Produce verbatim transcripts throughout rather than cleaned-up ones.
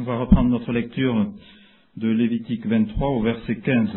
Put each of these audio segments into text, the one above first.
On va reprendre notre lecture de Lévitique vingt-trois au verset quinze.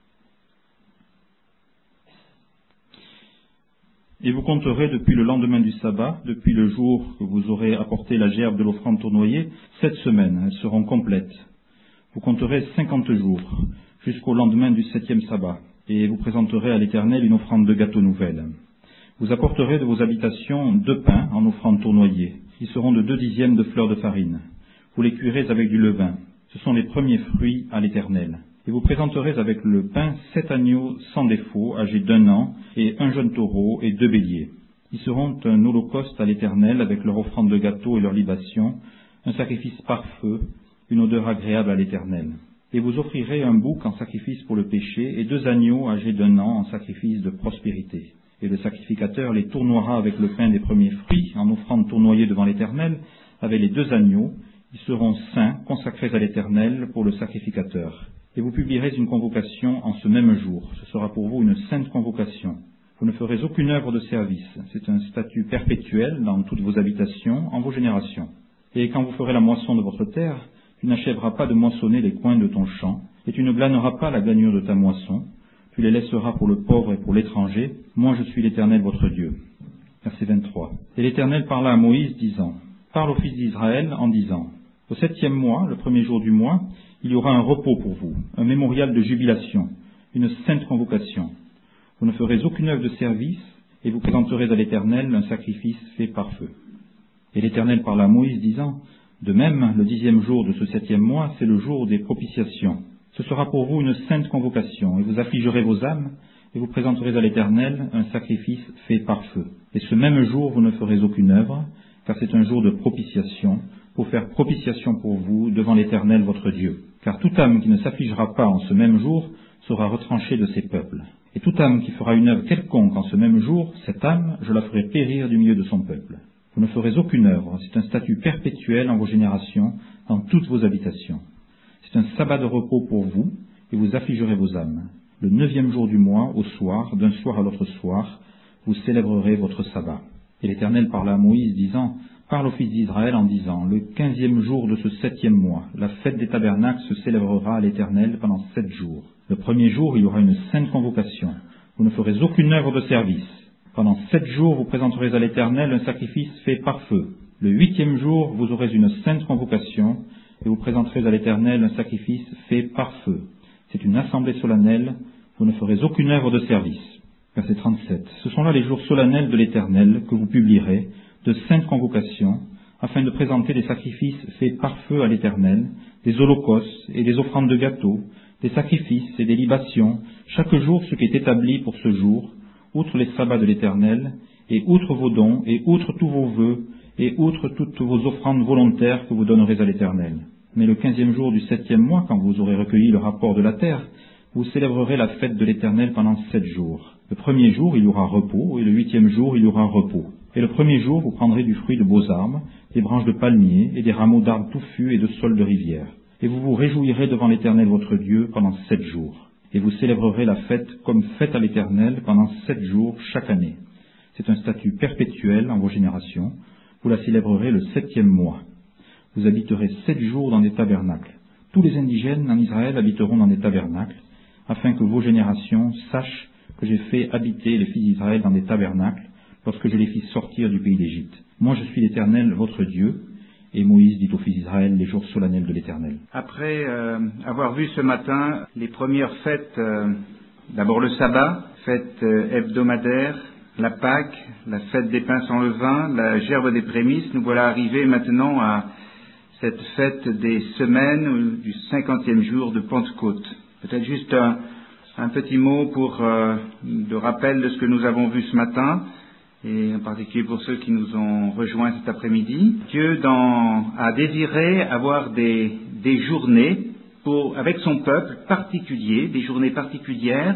Et vous compterez depuis le lendemain du sabbat, depuis le jour que vous aurez apporté la gerbe de l'offrande tournoyée, sept semaines, elles seront complètes. Vous compterez cinquante jours, jusqu'au lendemain du septième sabbat, et vous présenterez à l'Éternel une offrande de gâteaux nouvelle. Vous apporterez de vos habitations deux pains en offrande tournoyée. Ils seront de deux dixièmes de fleurs de farine. Vous les cuirez avec du levain. Ce sont les premiers fruits à l'Éternel. Et vous présenterez avec le pain sept agneaux sans défaut, âgés d'un an, et un jeune taureau et deux béliers. Ils seront un holocauste à l'Éternel avec leur offrande de gâteaux et leur libation, un sacrifice par feu, une odeur agréable à l'Éternel. Et vous offrirez un bouc en sacrifice pour le péché, et deux agneaux âgés d'un an en sacrifice de prospérité. Et le sacrificateur les tournoiera avec le pain des premiers fruits, en offrande tournoyée devant l'Éternel, avec les deux agneaux. Ils seront saints, consacrés à l'Éternel pour le sacrificateur. Et vous publierez une convocation en ce même jour. Ce sera pour vous une sainte convocation. Vous ne ferez aucune œuvre de service. C'est un statut perpétuel dans toutes vos habitations, en vos générations. Et quand vous ferez la moisson de votre terre, tu n'achèveras pas de moissonner les coins de ton champ, et tu ne glaneras pas la gagnure de ta moisson. Tu les laisseras pour le pauvre et pour l'étranger. Moi je suis l'Éternel votre Dieu. Verset vingt-trois. Et l'Éternel parla à Moïse, disant, parle aux fils d'Israël en disant, au septième mois, le premier jour du mois, il y aura un repos pour vous, un mémorial de jubilation, une sainte convocation. Vous ne ferez aucune œuvre de service, et vous présenterez à l'Éternel un sacrifice fait par feu. Et l'Éternel parla à Moïse, disant, de même, le dixième jour de ce septième mois, c'est le jour des propitiations. Ce sera pour vous une sainte convocation, et vous affligerez vos âmes, et vous présenterez à l'Éternel un sacrifice fait par feu. Et ce même jour, vous ne ferez aucune œuvre, car c'est un jour de propitiation, pour faire propitiation pour vous devant l'Éternel votre Dieu. Car toute âme qui ne s'affligera pas en ce même jour sera retranchée de ses peuples. Et toute âme qui fera une œuvre quelconque en ce même jour, cette âme, je la ferai périr du milieu de son peuple. Vous ne ferez aucune œuvre, c'est un statut perpétuel en vos générations, dans toutes vos habitations. C'est un sabbat de repos pour vous, et vous affligerez vos âmes. Le neuvième jour du mois, au soir, d'un soir à l'autre soir, vous célébrerez votre sabbat. Et l'Éternel parla à Moïse, disant, parle aux fils d'Israël en disant, le quinzième jour de ce septième mois, la fête des tabernacles se célébrera à l'Éternel pendant sept jours. Le premier jour, il y aura une sainte convocation. Vous ne ferez aucune œuvre de service. Pendant sept jours, vous présenterez à l'Éternel un sacrifice fait par feu. Le huitième jour, vous aurez une sainte convocation, et vous présenterez à l'Éternel un sacrifice fait par feu. C'est une assemblée solennelle, vous ne ferez aucune œuvre de service. Verset trente-sept. Ce sont là les jours solennels de l'Éternel que vous publierez, de saintes convocations, afin de présenter des sacrifices faits par feu à l'Éternel, des holocaustes et des offrandes de gâteaux, des sacrifices et des libations, chaque jour ce qui est établi pour ce jour, outre les sabbats de l'Éternel, et outre vos dons, et outre tous vos vœux, et outre toutes vos offrandes volontaires que vous donnerez à l'Éternel. Mais le quinzième jour du septième mois, quand vous aurez recueilli le rapport de la terre, vous célébrerez la fête de l'Éternel pendant sept jours. Le premier jour, il y aura repos, et le huitième jour, il y aura repos. Et le premier jour, vous prendrez du fruit de beaux arbres, des branches de palmiers, et des rameaux d'arbres touffus et de saules de rivière. Et vous vous réjouirez devant l'Éternel votre Dieu pendant sept jours. Et vous célébrerez la fête comme fête à l'Éternel pendant sept jours chaque année. C'est un statut perpétuel en vos générations. Vous la célébrerez le septième mois. Vous habiterez sept jours dans des tabernacles. Tous les indigènes en Israël habiteront dans des tabernacles, afin que vos générations sachent que j'ai fait habiter les fils d'Israël dans des tabernacles, lorsque je les fis sortir du pays d'Égypte. Moi je suis l'Éternel, votre Dieu. Et Moïse dit aux fils d'Israël les jours solennels de l'Éternel. Après euh, avoir vu ce matin les premières fêtes, euh, d'abord le sabbat, fête euh, hebdomadaire, la Pâque, la fête des pains sans levain, la gerbe des prémices, nous voilà arrivés maintenant à cette fête des semaines du cinquantième jour de Pentecôte. Peut-être juste un, un petit mot pour euh, de rappel de ce que nous avons vu ce matin, et en particulier pour ceux qui nous ont rejoints cet après-midi. Dieu dans, a désiré avoir des, des journées pour, avec son peuple particulier, des journées particulières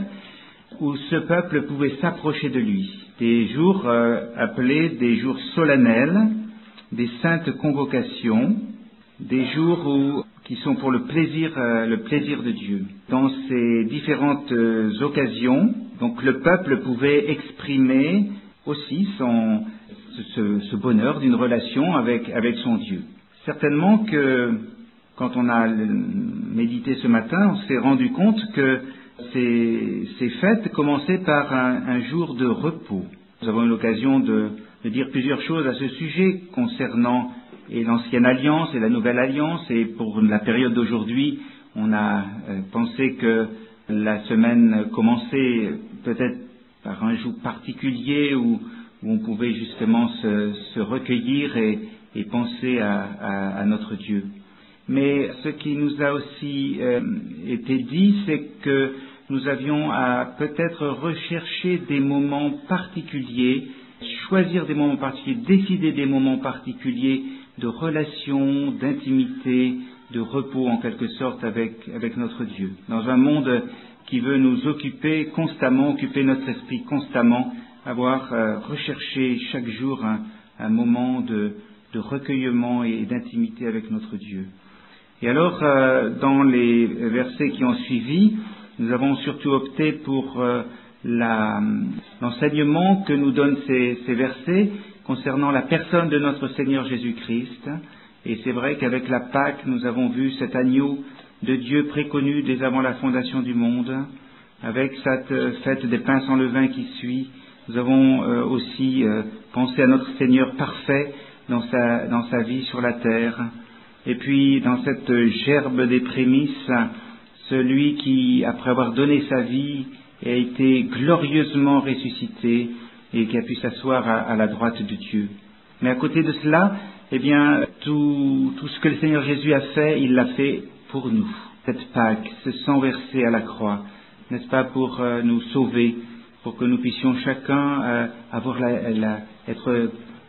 où ce peuple pouvait s'approcher de lui. Des jours euh, appelés des jours solennels, des saintes convocations, des jours où, qui sont pour le plaisir, euh, le plaisir de Dieu. Dans ces différentes euh, occasions, donc le peuple pouvait exprimer aussi son, ce, ce bonheur d'une relation avec, avec son Dieu. Certainement que quand on a médité ce matin, on s'est rendu compte que ces, ces fêtes commençaient par un, un jour de repos. Nous avons eu l'occasion de, de dire plusieurs choses à ce sujet concernant et l'ancienne alliance et la nouvelle alliance, et pour la période d'aujourd'hui, on a euh, pensé que la semaine commençait peut-être par un jour particulier où, où on pouvait justement se, se recueillir et, et penser à, à, à notre Dieu. Mais ce qui nous a aussi euh, été dit, c'est que nous avions à peut-être rechercher des moments particuliers, choisir des moments particuliers, décider des moments particuliers de relation, d'intimité, de repos en quelque sorte avec, avec notre Dieu. Dans un monde qui veut nous occuper constamment, occuper notre esprit constamment, avoir euh, recherché chaque jour un, un moment de, de recueillement et d'intimité avec notre Dieu. Et alors, euh, dans les versets qui ont suivi, nous avons surtout opté pour euh, la, l'enseignement que nous donnent ces, ces versets concernant la personne de notre Seigneur Jésus-Christ. Et c'est vrai qu'avec la Pâque, nous avons vu cet agneau de Dieu préconnu dès avant la fondation du monde. Avec cette fête des pains sans levain qui suit, nous avons euh, aussi euh, pensé à notre Seigneur parfait dans sa, dans sa vie sur la terre. Et puis, dans cette gerbe des prémices, celui qui, après avoir donné sa vie, a été glorieusement ressuscité et qui a pu s'asseoir à, à la droite de Dieu. Mais à côté de cela, eh bien, tout, tout ce que le Seigneur Jésus a fait, il l'a fait pour nous. Cette Pâque, ce sang versé à la croix, n'est-ce pas, pour euh, nous sauver, pour que nous puissions chacun euh, avoir la, la, être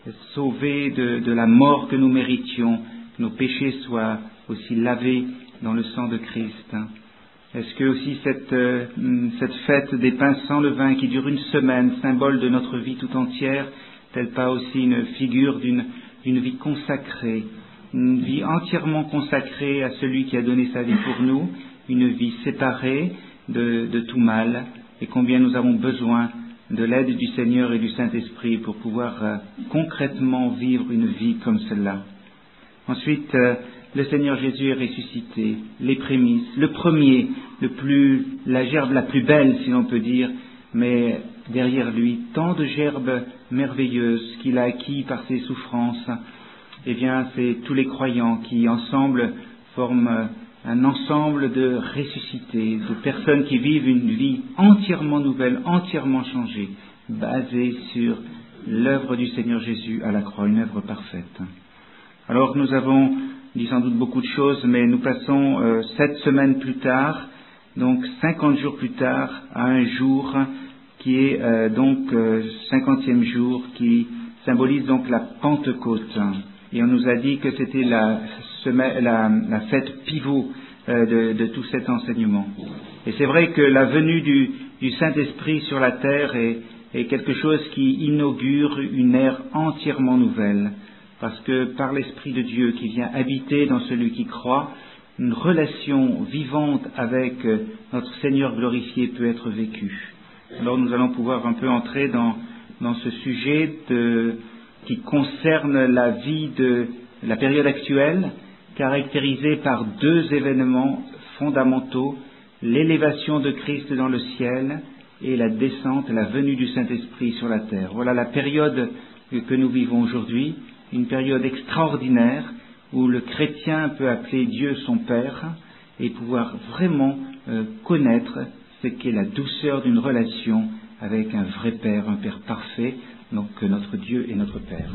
sauvés de, de la mort que nous méritions, que nos péchés soient aussi lavés dans le sang de Christ. Est-ce que aussi cette, euh, cette fête des pains sans levain qui dure une semaine, symbole de notre vie tout entière, n'est-elle pas aussi une figure d'une, d'une vie consacrée, une vie entièrement consacrée à celui qui a donné sa vie pour nous, une vie séparée de, de tout mal, et combien nous avons besoin de l'aide du Seigneur et du Saint-Esprit pour pouvoir euh, concrètement vivre une vie comme celle-là. Ensuite, euh, le Seigneur Jésus est ressuscité, les prémices, le premier, le plus, la gerbe la plus belle, si l'on peut dire, mais derrière lui, tant de gerbes merveilleuses qu'il a acquis par ses souffrances. Eh bien, c'est tous les croyants qui, ensemble, forment un ensemble de ressuscités, de personnes qui vivent une vie entièrement nouvelle, entièrement changée, basée sur l'œuvre du Seigneur Jésus à la croix, une œuvre parfaite. Alors, nous avons dit sans doute beaucoup de choses, mais nous passons euh, sept semaines plus tard, donc cinquante jours plus tard, à un jour qui est euh, donc euh, cinquantième jour, qui symbolise donc la Pentecôte. Et on nous a dit que c'était la, semaine, la, la fête pivot euh, de, de tout cet enseignement. Et c'est vrai que la venue du, du Saint-Esprit sur la terre est, est quelque chose qui inaugure une ère entièrement nouvelle. Parce que par l'Esprit de Dieu qui vient habiter dans celui qui croit, une relation vivante avec notre Seigneur glorifié peut être vécue. Alors nous allons pouvoir un peu entrer dans, dans ce sujet de, qui concerne la vie de la période actuelle, caractérisée par deux événements fondamentaux, l'élévation de Christ dans le ciel et la descente, la venue du Saint-Esprit sur la terre. Voilà la période que nous vivons aujourd'hui. Une période extraordinaire où le chrétien peut appeler Dieu son Père et pouvoir vraiment euh, connaître ce qu'est la douceur d'une relation avec un vrai Père, un Père parfait, donc notre Dieu est notre Père.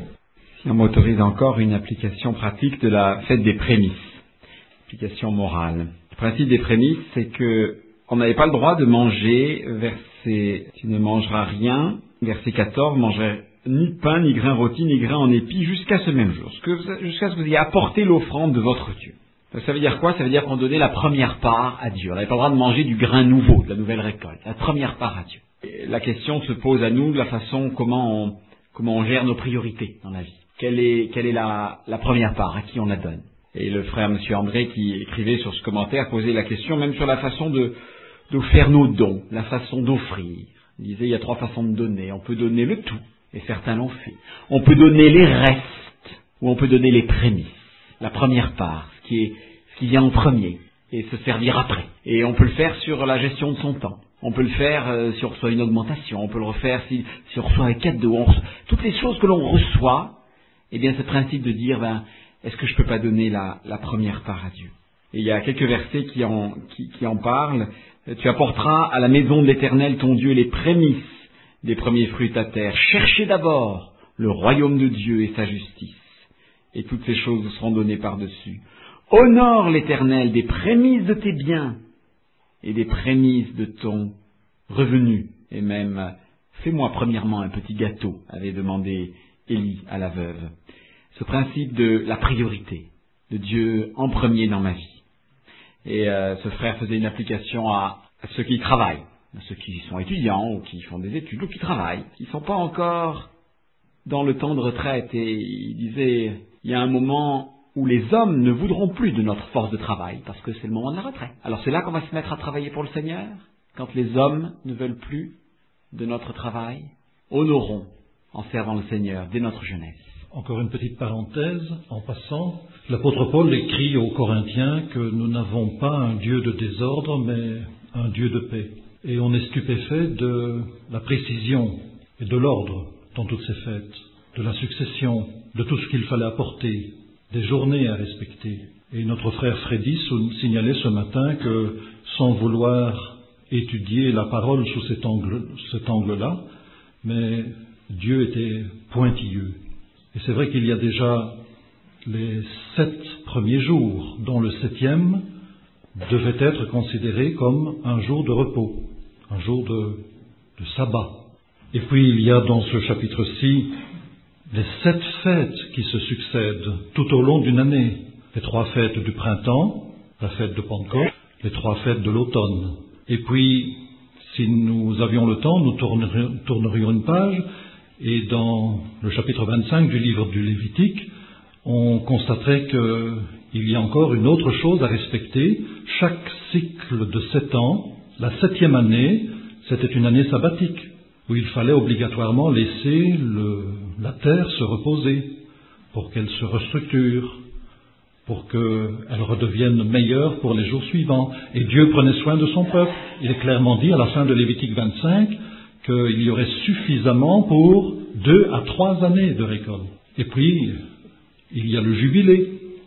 Si on m'autorise encore une application pratique de la fête des prémices, application morale. Le principe des prémices, c'est que on n'avait pas le droit de manger, verset « Tu ne mangeras rien », verset quatorze, « mangerai ni pain, ni grain rôti, ni grain en épi, jusqu'à ce même jour, jusqu'à ce que vous ayez apporté l'offrande de votre Dieu. » Donc ça veut dire quoi? Ça veut dire qu'on donnait la première part à Dieu. On n'avait pas le droit de manger du grain nouveau, de la nouvelle récolte. La première part à Dieu. Et la question se pose à nous de la façon comment on, comment on gère nos priorités dans la vie. Quelle est, quelle est la, la première part? À qui on la donne? Et le frère M. André qui écrivait sur ce commentaire posait la question même sur la façon de, de faire nos dons, la façon d'offrir. Il disait il y a trois façons de donner. On peut donner le tout. Et certains l'ont fait. On peut donner les restes, ou on peut donner les prémices, la première part, ce ce qui est, ce qui vient en premier, et se servir après. Et on peut le faire sur la gestion de son temps. On peut le faire euh, si on reçoit une augmentation. On peut le refaire si, si on reçoit un cadeau. On reçoit, toutes les choses que l'on reçoit, eh bien, ce principe de dire, ben, est-ce que je peux pas donner la, la première part à Dieu? Et il y a quelques versets qui en, qui, qui en parlent. Tu apporteras à la maison de l'Éternel ton Dieu les prémices des premiers fruits de ta terre. Cherchez d'abord le royaume de Dieu et sa justice, et toutes ces choses vous seront données par-dessus. Honore l'Éternel des prémices de tes biens et des prémices de ton revenu. Et même, fais-moi premièrement un petit gâteau, avait demandé Élie à la veuve. Ce principe de la priorité, de Dieu en premier dans ma vie. Et euh, ce frère faisait une application à, à ceux qui travaillent, à ceux qui sont étudiants ou qui font des études ou qui travaillent, qui ne sont pas encore dans le temps de retraite. Et il disait, il y a un moment où les hommes ne voudront plus de notre force de travail parce que c'est le moment de la retraite. Alors c'est là qu'on va se mettre à travailler pour le Seigneur, quand les hommes ne veulent plus de notre travail. Honorons en servant le Seigneur dès notre jeunesse. Encore une petite parenthèse, en passant, l'apôtre Paul écrit aux Corinthiens que nous n'avons pas un Dieu de désordre, mais un Dieu de paix. Et on est stupéfait de la précision et de l'ordre dans toutes ces fêtes, de la succession, de tout ce qu'il fallait apporter, des journées à respecter. Et notre frère Freddy signalait ce matin que, sans vouloir étudier la parole sous cet angle, cet angle-là, mais Dieu était pointilleux. Et c'est vrai qu'il y a déjà les sept premiers jours, dont le septième devait être considéré comme un jour de repos, un jour de, de sabbat. Et puis il y a dans ce chapitre-ci les sept fêtes qui se succèdent tout au long d'une année. Les trois fêtes du printemps, la fête de Pentecôte, les trois fêtes de l'automne. Et puis, si nous avions le temps, nous tournerions, tournerions une page, et dans le chapitre vingt-cinq du livre du Lévitique, on constaterait qu'il y a encore une autre chose à respecter. Chaque cycle de sept ans, la septième année, c'était une année sabbatique, où il fallait obligatoirement laisser le, la terre se reposer, pour qu'elle se restructure, pour qu'elle redevienne meilleure pour les jours suivants. Et Dieu prenait soin de son peuple. Il est clairement dit à la fin de Lévitique vingt-cinq qu'il y aurait suffisamment pour deux à trois années de récolte. Et puis, il y a le jubilé.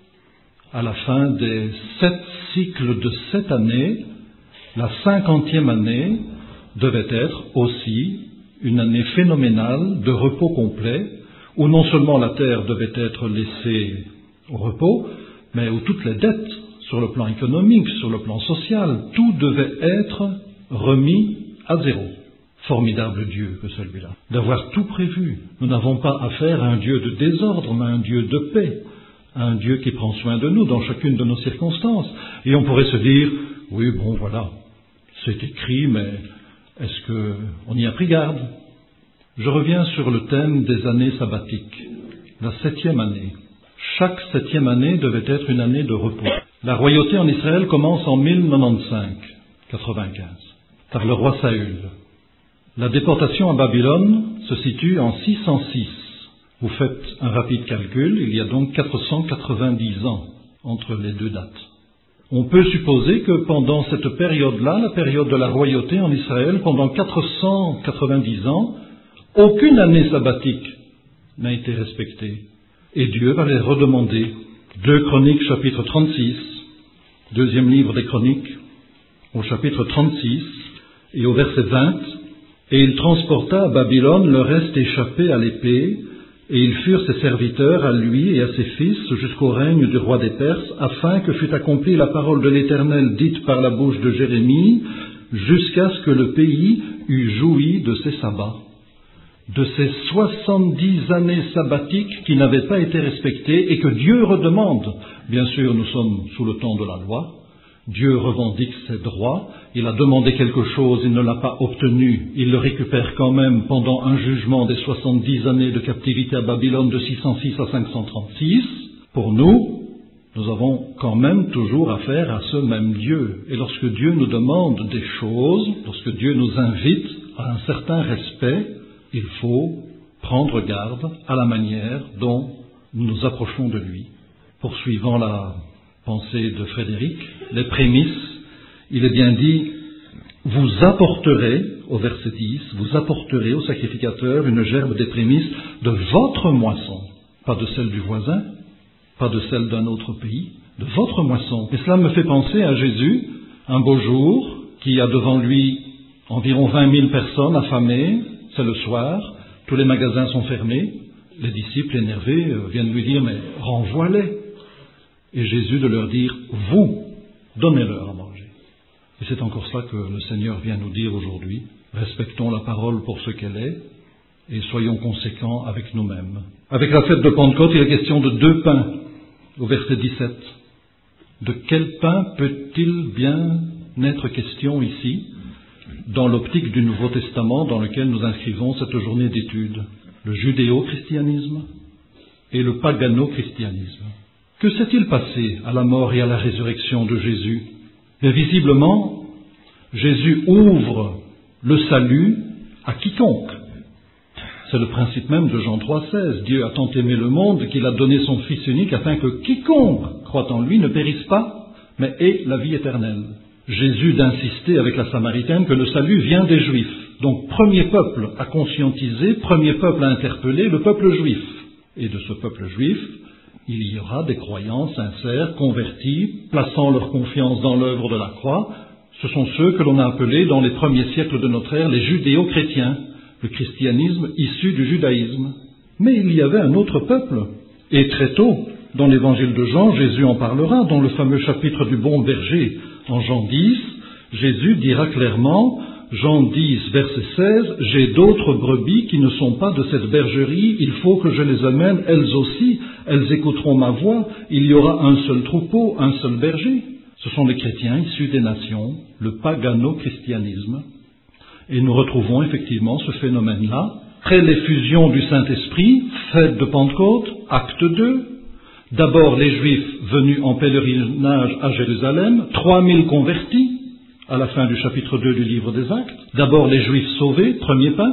À la fin des sept cycles de sept années, la cinquantième année devait être aussi une année phénoménale de repos complet, où non seulement la terre devait être laissée au repos, mais où toutes les dettes, sur le plan économique, sur le plan social, tout devait être remis à zéro. Formidable Dieu que celui-là, d'avoir tout prévu. Nous n'avons pas affaire à un Dieu de désordre, mais à un Dieu de paix, à un Dieu qui prend soin de nous dans chacune de nos circonstances. Et on pourrait se dire, oui, bon, voilà, c'est écrit, mais est-ce qu'on y a pris garde? Je reviens sur le thème des années sabbatiques, la septième année. Chaque septième année devait être une année de repos. La royauté en Israël commence en mille quatre-vingt-quinze, quatre-vingt-quinze, par le roi Saül. La déportation à Babylone se situe en six cent six. Vous faites un rapide calcul, il y a donc quatre cent quatre-vingt-dix ans entre les deux dates. On peut supposer que pendant cette période-là, la période de la royauté en Israël, pendant quatre cent quatre-vingt-dix ans, aucune année sabbatique n'a été respectée. Et Dieu va les redemander. Deux Chroniques, chapitre trente-six, deuxième livre des Chroniques, au chapitre trente-six et au verset vingt. Et il transporta à Babylone le reste échappé à l'épée, et ils furent ses serviteurs à lui et à ses fils jusqu'au règne du roi des Perses, afin que fût accomplie la parole de l'Éternel dite par la bouche de Jérémie, jusqu'à ce que le pays eût joui de ses sabbats. De ces soixante-dix années sabbatiques qui n'avaient pas été respectées et que Dieu redemande. Bien sûr, nous sommes sous le temps de la loi. Dieu revendique ses droits. Il a demandé quelque chose, il ne l'a pas obtenu. Il le récupère quand même pendant un jugement des soixante-dix années de captivité à Babylone de six cent six à cinq cent trente-six. Pour nous, nous avons quand même toujours affaire à ce même Dieu. Et lorsque Dieu nous demande des choses, lorsque Dieu nous invite à un certain respect, il faut prendre garde à la manière dont nous nous approchons de lui. Poursuivant la pensée de Frédéric, les prémices, il est bien dit, vous apporterez, au verset dix, vous apporterez au sacrificateur une gerbe des prémices de votre moisson, pas de celle du voisin, pas de celle d'un autre pays, de votre moisson. Et cela me fait penser à Jésus, un beau jour, qui a devant lui environ vingt mille personnes affamées, c'est le soir, tous les magasins sont fermés, les disciples énervés viennent lui dire, mais renvoie-les. Et Jésus de leur dire, vous, donnez-leur à manger. Et c'est encore cela que le Seigneur vient nous dire aujourd'hui. Respectons la parole pour ce qu'elle est et soyons conséquents avec nous-mêmes. Avec la fête de Pentecôte, il est question de deux pains, au verset dix-sept. De quel pain peut-il bien être question ici, dans l'optique du Nouveau Testament dans lequel nous inscrivons cette journée d'études? Le judéo-christianisme et le pagano-christianisme. Que s'est-il passé à la mort et à la résurrection de Jésus? Mais visiblement, Jésus ouvre le salut à quiconque. C'est le principe même de Jean trois seize. Dieu a tant aimé le monde qu'il a donné son Fils unique afin que quiconque croit en lui ne périsse pas, mais ait la vie éternelle. Jésus d'insister avec la Samaritaine que le salut vient des Juifs. Donc, premier peuple à conscientiser, premier peuple à interpeller, le peuple juif. Et de ce peuple juif, il y aura des croyants sincères, convertis, plaçant leur confiance dans l'œuvre de la croix. Ce sont ceux que l'on a appelés dans les premiers siècles de notre ère les judéo-chrétiens, le christianisme issu du judaïsme. Mais il y avait un autre peuple, et très tôt, dans l'évangile de Jean, Jésus en parlera, dans le fameux chapitre du bon berger. En Jean dix, Jésus dira clairement, Jean dix, verset seize, « J'ai d'autres brebis qui ne sont pas de cette bergerie, il faut que je les amène, elles aussi, elles écouteront ma voix, il y aura un seul troupeau, un seul berger. » Ce sont les chrétiens issus des nations, le pagano-christianisme. Et nous retrouvons effectivement ce phénomène-là. Après l'effusion du Saint-Esprit, fête de Pentecôte, acte deux, d'abord les Juifs venus en pèlerinage à Jérusalem, trois mille convertis, à la fin du chapitre deux du livre des Actes. D'abord les Juifs sauvés, premier pain,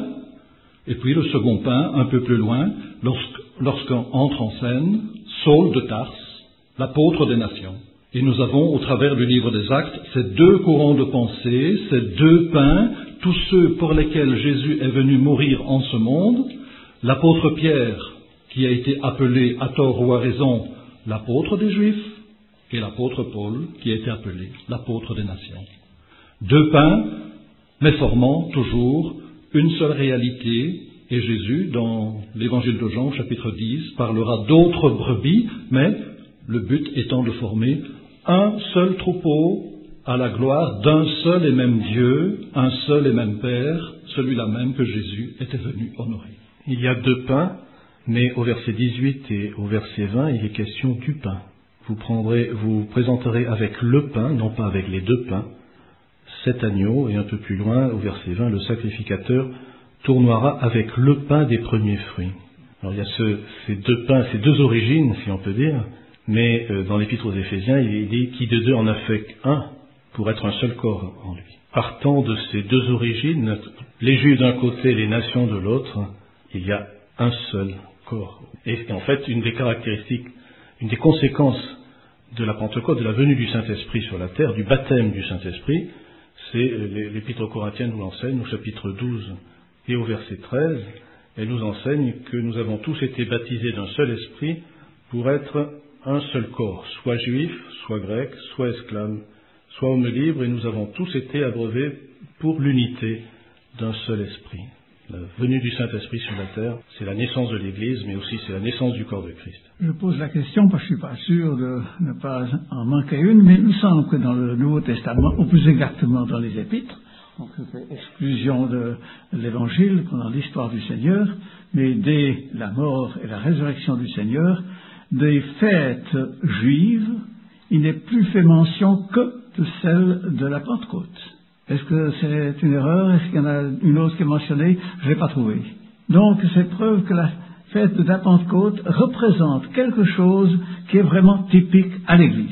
et puis le second pain, un peu plus loin, lorsqu'en entre en scène Saul de Tarse, l'apôtre des nations. Et nous avons, au travers du livre des Actes, ces deux courants de pensée, ces deux pains, tous ceux pour lesquels Jésus est venu mourir en ce monde, l'apôtre Pierre, qui a été appelé à tort ou à raison l'apôtre des Juifs, et l'apôtre Paul, qui a été appelé l'apôtre des nations. Deux pains, mais formant toujours une seule réalité, et Jésus, dans l'évangile de Jean, chapitre dix, parlera d'autres brebis, mais le but étant de former un seul troupeau à la gloire d'un seul et même Dieu, un seul et même Père, celui-là même que Jésus était venu honorer. Il y a deux pains, mais au verset dix-huit et au verset vingt, il est question du pain. Vous prendrez, vous présenterez avec le pain, non pas avec les deux pains, cet agneau, et un peu plus loin, au verset vingt, le sacrificateur tournoiera avec le pain des premiers fruits. Alors il y a ce, ces deux pains, ces deux origines, si on peut dire, mais euh, dans l'Épître aux Éphésiens, il est dit qui de deux en a fait un pour être un seul corps en lui. Partant de ces deux origines, les Juifs d'un côté, les nations de l'autre, il y a un seul corps. Et en fait, une des caractéristiques, une des conséquences de la Pentecôte, de la venue du Saint-Esprit sur la terre, du baptême du Saint-Esprit, c'est l'Épître aux Corinthiens nous l'enseigne au chapitre douze et au verset treize, elle nous enseigne que nous avons tous été baptisés d'un seul esprit pour être un seul corps, soit juif, soit grec, soit esclave, soit homme libre, et nous avons tous été abreuvés pour l'unité d'un seul esprit. La venue du Saint-Esprit sur la terre, c'est la naissance de l'Église, mais aussi c'est la naissance du corps de Christ. Je pose la question parce que je ne suis pas sûr de ne pas en manquer une, mais il me semble que dans le Nouveau Testament, ou plus exactement dans les Épîtres, donc c'est exclusion de l'Évangile, dans l'histoire du Seigneur, mais dès la mort et la résurrection du Seigneur, des fêtes juives, il n'est plus fait mention que de celle de la Pentecôte. Est-ce que c'est une erreur? Est-ce qu'il y en a une autre qui est mentionnée? Je ne l'ai pas trouvé. Donc, c'est preuve que la fête de la Pentecôte représente quelque chose qui est vraiment typique à l'Église,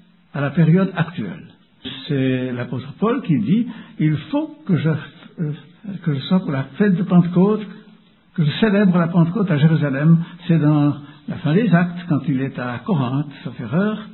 à la période actuelle. C'est l'apôtre Paul qui dit, il faut que je, euh, que je sois pour la fête de Pentecôte, que je célèbre la Pentecôte à Jérusalem. C'est dans la fin des Actes, quand il est à Corinthe, sauf erreur.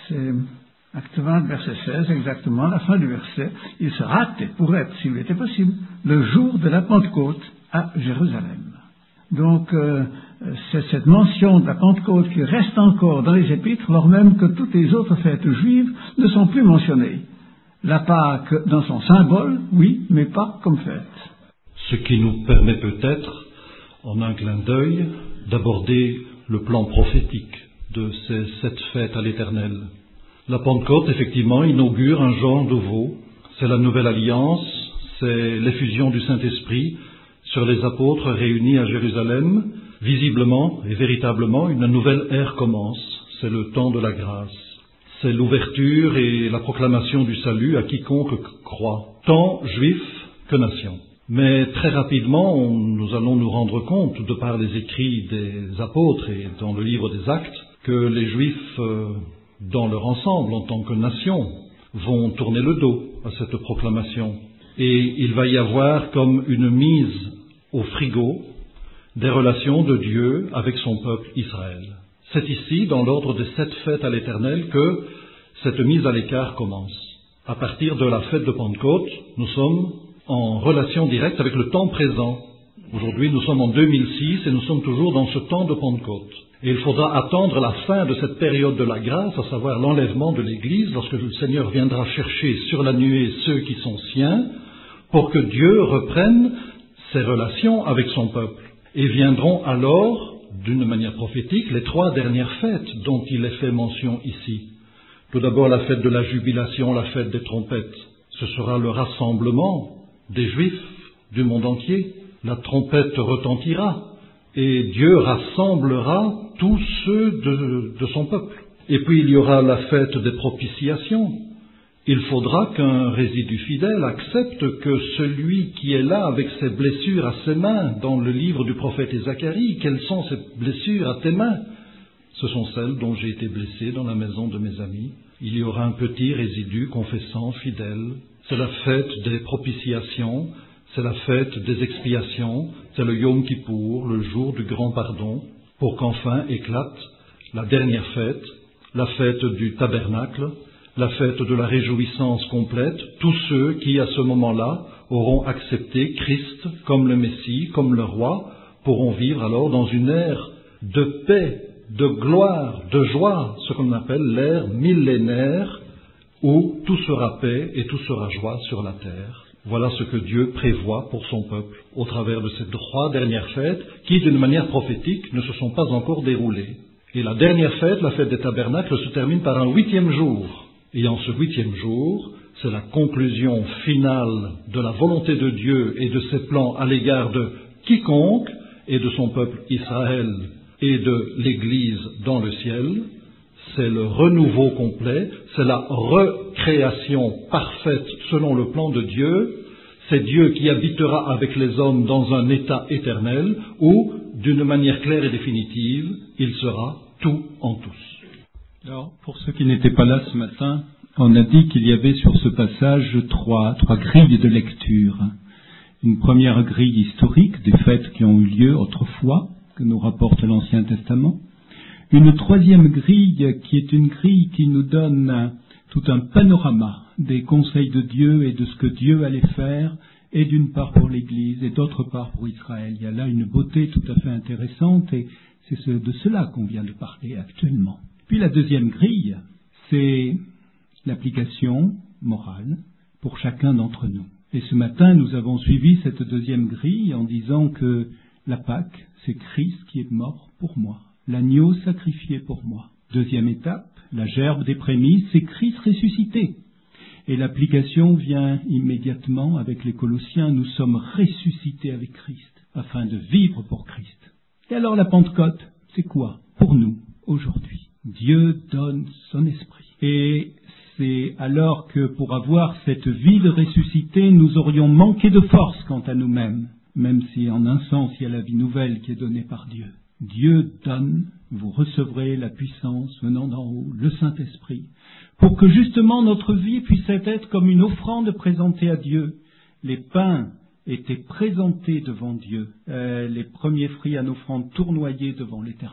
C'est Acte vingt, verset seize, exactement, la fin du verset. Il se hâtait pour être, s'il était possible, le jour de la Pentecôte à Jérusalem. Donc, euh, c'est cette mention de la Pentecôte qui reste encore dans les Épîtres, alors même que toutes les autres fêtes juives ne sont plus mentionnées. La Pâque dans son symbole, oui, mais pas comme fête. Ce qui nous permet peut-être, en un clin d'œil, d'aborder le plan prophétique de ces sept fêtes à l'Éternel. La Pentecôte, effectivement, inaugure un genre nouveau. C'est la nouvelle alliance, c'est l'effusion du Saint-Esprit sur les apôtres réunis à Jérusalem. Visiblement et véritablement, une nouvelle ère commence. C'est le temps de la grâce. C'est l'ouverture et la proclamation du salut à quiconque croit, tant juif que nation. Mais très rapidement, on, nous allons nous rendre compte, de par les écrits des apôtres et dans le livre des Actes, que les Juifs, euh, dans leur ensemble, en tant que nation, vont tourner le dos à cette proclamation. Et il va y avoir comme une mise au frigo des relations de Dieu avec son peuple Israël. C'est ici, dans l'ordre des sept fêtes à l'Éternel, que cette mise à l'écart commence. À partir de la fête de Pentecôte, nous sommes en relation directe avec le temps présent. Aujourd'hui, nous sommes en deux mille six et nous sommes toujours dans ce temps de Pentecôte. Et il faudra attendre la fin de cette période de la grâce, à savoir l'enlèvement de l'Église, lorsque le Seigneur viendra chercher sur la nuée ceux qui sont siens, pour que Dieu reprenne ses relations avec son peuple. Et viendront alors, d'une manière prophétique, les trois dernières fêtes dont il est fait mention ici. Tout d'abord la fête de la jubilation, la fête des trompettes. Ce sera le rassemblement des Juifs du monde entier. La trompette retentira et Dieu rassemblera tous ceux de, de son peuple. Et puis il y aura la fête des propitiations. Il faudra qu'un résidu fidèle accepte que celui qui est là avec ses blessures à ses mains, dans le livre du prophète Zacharie, quelles sont ces blessures à tes mains? Ce sont celles dont j'ai été blessé dans la maison de mes amis. Il y aura un petit résidu confessant fidèle. C'est la fête des propitiations, c'est la fête des expiations, c'est le Yom Kippour, le jour du grand pardon, pour qu'enfin éclate la dernière fête, la fête du tabernacle, la fête de la réjouissance complète, tous ceux qui, à ce moment-là, auront accepté Christ comme le Messie, comme le roi, pourront vivre alors dans une ère de paix, de gloire, de joie, ce qu'on appelle l'ère millénaire, où tout sera paix et tout sera joie sur la terre. Voilà ce que Dieu prévoit pour son peuple, au travers de ces trois dernières fêtes, qui, d'une manière prophétique, ne se sont pas encore déroulées. Et la dernière fête, la fête des tabernacles, se termine par un huitième jour. Et en ce huitième jour, c'est la conclusion finale de la volonté de Dieu et de ses plans à l'égard de quiconque, et de son peuple Israël, et de l'Église dans le ciel. C'est le renouveau complet, c'est la recréation parfaite selon le plan de Dieu. C'est Dieu qui habitera avec les hommes dans un état éternel où, d'une manière claire et définitive, il sera tout en tous. Alors, pour ceux qui n'étaient pas là ce matin, on a dit qu'il y avait sur ce passage trois, trois grilles de lecture. Une première grille historique des fêtes qui ont eu lieu autrefois, que nous rapporte l'Ancien Testament. Une troisième grille qui est une grille qui nous donne tout un panorama des conseils de Dieu et de ce que Dieu allait faire, et d'une part pour l'Église et d'autre part pour Israël. Il y a là une beauté tout à fait intéressante et c'est de cela qu'on vient de parler actuellement. Puis la deuxième grille, c'est l'application morale pour chacun d'entre nous. Et ce matin, nous avons suivi cette deuxième grille en disant que la Pâque, c'est Christ qui est mort pour moi. L'agneau sacrifié pour moi. Deuxième étape, la gerbe des prémices, c'est Christ ressuscité. Et l'application vient immédiatement avec les Colossiens. Nous sommes ressuscités avec Christ, afin de vivre pour Christ. Et alors la Pentecôte, c'est quoi pour nous aujourd'hui? Dieu donne son esprit. Et c'est alors que pour avoir cette vie de ressuscité, nous aurions manqué de force quant à nous-mêmes, même si en un sens il y a la vie nouvelle qui est donnée par Dieu. Dieu donne, vous recevrez la puissance venant d'en haut, le Saint-Esprit, pour que justement notre vie puisse être comme une offrande présentée à Dieu. Les pains étaient présentés devant Dieu, euh, les premiers fruits à une offrande tournoyés devant l'Éternel.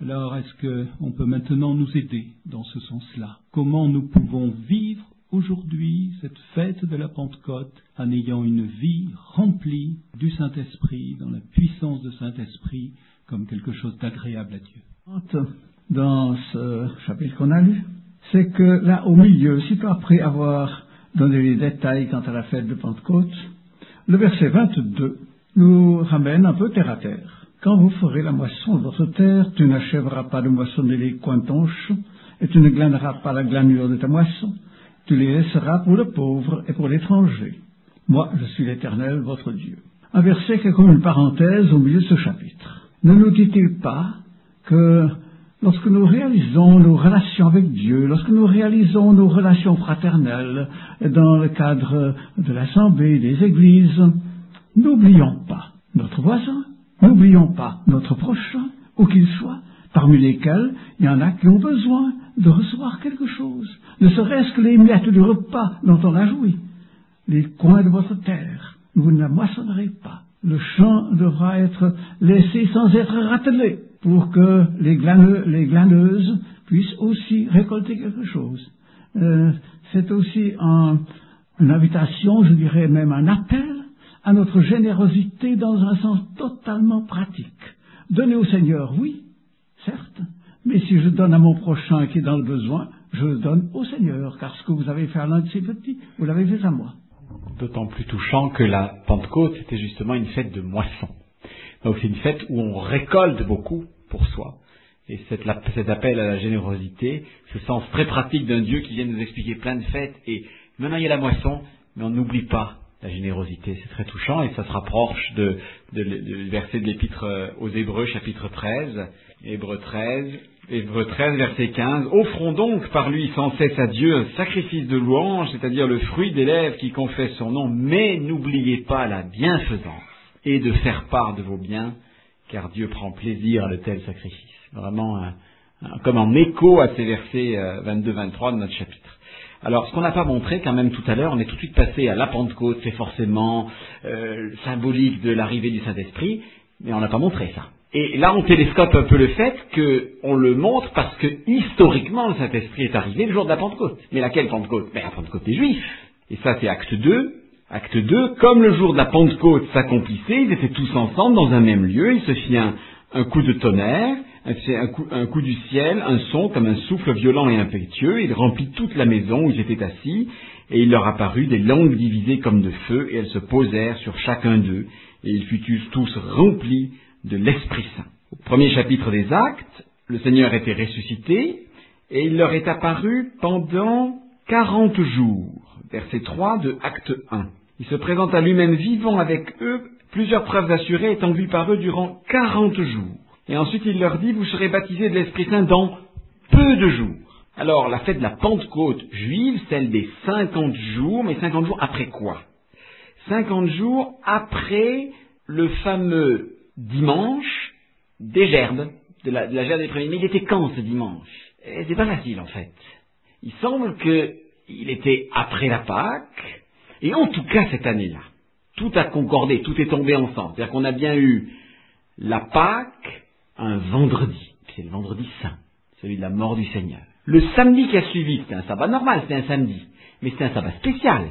Alors, est-ce qu'on peut maintenant nous aider dans ce sens-là? Comment nous pouvons vivre aujourd'hui cette fête de la Pentecôte en ayant une vie remplie du Saint-Esprit, dans la puissance du Saint-Esprit, comme quelque chose d'agréable à Dieu? Dans ce chapitre qu'on a lu, c'est que là, au milieu, sitôt après avoir donné les détails quant à la fête de Pentecôte, le verset vingt-deux nous ramène un peu terre à terre. Quand vous ferez la moisson de votre terre, tu n'achèveras pas de moissonner les coins de ton champ, et tu ne glaneras pas la glanure de ta moisson. Tu les laisseras pour le pauvre et pour l'étranger. Moi, je suis l'Éternel, votre Dieu. Un verset qui est comme une parenthèse au milieu de ce chapitre. Ne nous dit-il pas que lorsque nous réalisons nos relations avec Dieu, lorsque nous réalisons nos relations fraternelles dans le cadre de l'Assemblée, des églises, n'oublions pas notre voisin, n'oublions pas notre prochain, où qu'il soit, parmi lesquels il y en a qui ont besoin de recevoir quelque chose, ne serait-ce que les miettes du repas dont on a joui, les coins de votre terre, vous ne la moissonnerez pas. Le champ devra être laissé sans être ratelé, pour que les, glaneux, les glaneuses puissent aussi récolter quelque chose. Euh, c'est aussi un, une invitation, je dirais même un appel à notre générosité dans un sens totalement pratique. Donner au Seigneur, oui, certes, mais si je donne à mon prochain qui est dans le besoin, je le donne au Seigneur, car ce que vous avez fait à l'un de ces petits, vous l'avez fait à moi. D'autant plus touchant que la Pentecôte, c'était justement une fête de moisson. Donc c'est une fête où on récolte beaucoup pour soi. Et cette, la, cet appel à la générosité, ce sens très pratique d'un Dieu qui vient nous expliquer plein de fêtes. Et maintenant il y a la moisson, mais on n'oublie pas la générosité. C'est très touchant et ça se rapproche de, de, de, de verset de l'Épître aux Hébreux, chapitre treize. Hébreux treize, Hébreux treize, verset quinze. Offrons donc par lui sans cesse à Dieu un sacrifice de louange, c'est-à-dire le fruit des lèvres qui confessent son nom, mais n'oubliez pas la bienfaisance et de faire part de vos biens, car Dieu prend plaisir à de tels sacrifices. Vraiment un, un, comme en écho à ces versets vingt-deux vingt-trois de notre chapitre. Alors, ce qu'on n'a pas montré quand même tout à l'heure, on est tout de suite passé à la Pentecôte, c'est forcément euh, symbolique de l'arrivée du Saint-Esprit, mais on n'a pas montré ça. Et là, on télescope un peu le fait qu'on le montre parce que, historiquement, le Saint-Esprit est arrivé le jour de la Pentecôte. Mais laquelle Pentecôte? Ben, la Pentecôte des Juifs. Et ça, c'est acte deux. Acte deux, comme le jour de la Pentecôte s'accomplissait, ils étaient tous ensemble dans un même lieu, il se fit un, un coup de tonnerre, un, un, coup, un coup du ciel, un son comme un souffle violent et impétueux, il remplit toute la maison où ils étaient assis, et il leur apparut des langues divisées comme de feu, et elles se posèrent sur chacun d'eux, et ils furent tous remplis de l'Esprit Saint. Au premier chapitre des Actes, le Seigneur était ressuscité, et il leur est apparu pendant quarante jours. Verset trois de Acte un. Il se présente à lui-même vivant avec eux, plusieurs preuves assurées étant vues par eux durant quarante jours. Et ensuite il leur dit, vous serez baptisés de l'Esprit Saint dans peu de jours. Alors la fête de la Pentecôte juive, celle des cinquante jours, mais cinquante jours après quoi? cinquante jours après le fameux dimanche des gerbes, de la, de la gerbe des premiers. Mais il était quand ce dimanche? Et c'est pas facile en fait. Il semble qu'il était après la Pâque, et en tout cas cette année-là, tout a concordé, tout est tombé ensemble. C'est-à-dire qu'on a bien eu la Pâque un vendredi, c'est le vendredi saint, celui de la mort du Seigneur. Le samedi qui a suivi, c'était un sabbat normal, c'était un samedi, mais c'était un sabbat spécial.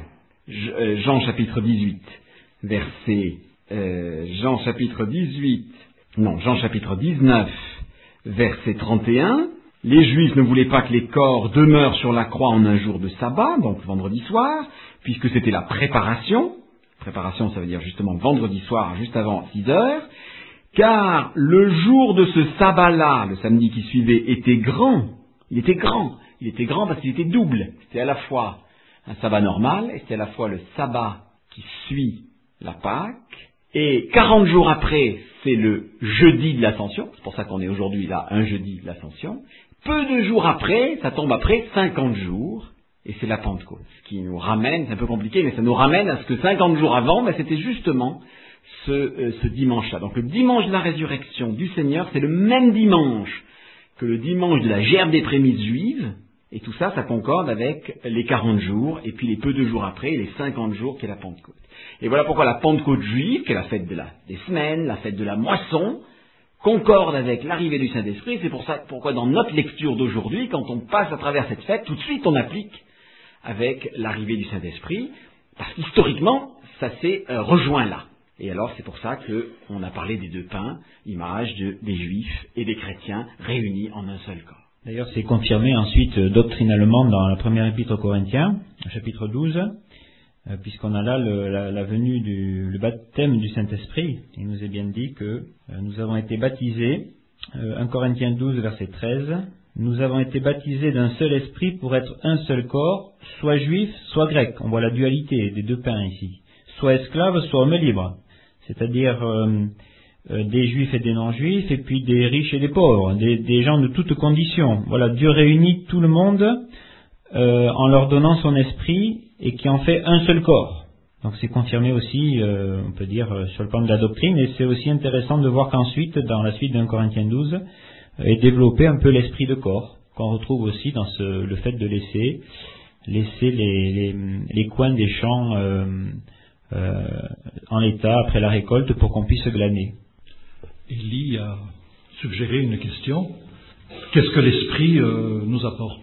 Jean chapitre dix-huit, verset... Euh, Jean chapitre dix-huit, non, Jean chapitre dix-neuf, verset trente et un, les Juifs ne voulaient pas que les corps demeurent sur la croix en un jour de sabbat, donc vendredi soir, puisque c'était la préparation, préparation ça veut dire justement vendredi soir, juste avant six heures, car le jour de ce sabbat-là, le samedi qui suivait, était grand, il était grand, il était grand parce qu'il était double, c'était à la fois un sabbat normal, et c'était à la fois le sabbat qui suit la Pâque, et quarante jours après, c'est le jeudi de l'Ascension, c'est pour ça qu'on est aujourd'hui là, un jeudi de l'Ascension. Peu de jours après, ça tombe après cinquante jours, et c'est la Pentecôte, ce qui nous ramène, c'est un peu compliqué, mais ça nous ramène à ce que cinquante jours avant, ben, c'était justement ce, euh, ce dimanche-là. Donc le dimanche de la résurrection du Seigneur, c'est le même dimanche que le dimanche de la gerbe des prémices juives, et tout ça, ça concorde avec les quarante jours, et puis les peu de jours après, les cinquante jours qu'est la Pentecôte. Et voilà pourquoi la Pentecôte juive, qui est la fête de la, des semaines, la fête de la moisson, concorde avec l'arrivée du Saint-Esprit. C'est pour ça pourquoi dans notre lecture d'aujourd'hui, quand on passe à travers cette fête, tout de suite on applique avec l'arrivée du Saint-Esprit, parce qu'historiquement, ça s'est euh, rejoint là. Et alors c'est pour ça qu'on a parlé des deux pains, image de, des Juifs et des chrétiens réunis en un seul corps. D'ailleurs, c'est confirmé ensuite euh, doctrinalement dans la première épître aux Corinthiens, chapitre douze, euh, puisqu'on a là le, la, la venue du le baptême du Saint-Esprit. Il nous est bien dit que euh, nous avons été baptisés, euh, un Corinthiens douze, verset treize, nous avons été baptisés d'un seul esprit pour être un seul corps, soit juif, soit grec. On voit la dualité des deux pains ici. Soit esclave, soit homme libre. C'est-à-dire euh, euh, des juifs et des non-juifs, et puis des riches et des pauvres, des, des gens de toutes conditions. Voilà, Dieu réunit tout le monde euh, en leur donnant son esprit et qui en fait un seul corps. Donc c'est confirmé aussi, euh, on peut dire, euh, sur le plan de la doctrine, et c'est aussi intéressant de voir qu'ensuite, dans la suite d'un Corinthiens douze, euh, est développé un peu l'esprit de corps, qu'on retrouve aussi dans ce, le fait de laisser, laisser les, les, les coins des champs euh, euh, en l'état après la récolte pour qu'on puisse glaner. Élie a suggéré une question. Qu'est-ce que l'esprit euh, nous apporte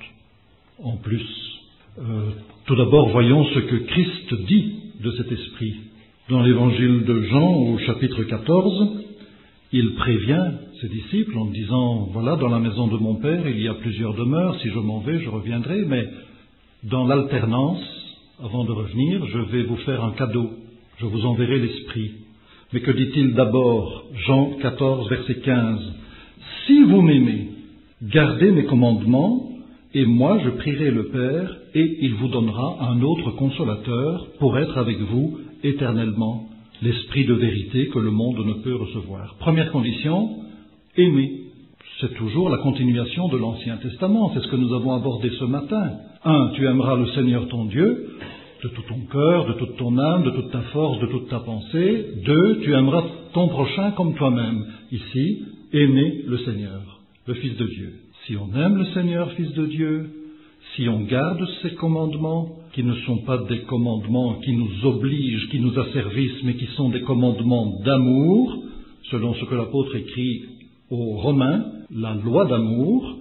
en plus? euh, Tout d'abord, voyons ce que Christ dit de cet esprit. Dans l'évangile de Jean, au chapitre quatorze, il prévient ses disciples en disant, voilà, dans la maison de mon Père, il y a plusieurs demeures, si je m'en vais, je reviendrai, mais dans l'alternance, avant de revenir, je vais vous faire un cadeau, je vous enverrai l'Esprit. Mais que dit-il d'abord? Jean quatorze, verset quinze. Si vous m'aimez, gardez mes commandements, et moi je prierai le Père, et il vous donnera un autre consolateur pour être avec vous éternellement, l'Esprit de vérité que le monde ne peut recevoir. Première condition, aimer. C'est toujours la continuation de l'Ancien Testament, c'est ce que nous avons abordé ce matin. Un, tu aimeras le Seigneur ton Dieu, de tout ton cœur, de toute ton âme, de toute ta force, de toute ta pensée. Deux, tu aimeras ton prochain comme toi-même. Ici, aimer le Seigneur, le Fils de Dieu. Si on aime le Seigneur, Fils de Dieu, si on garde ses commandements, qui ne sont pas des commandements qui nous obligent, qui nous asservissent, mais qui sont des commandements d'amour, selon ce que l'apôtre écrit aux Romains, la loi d'amour,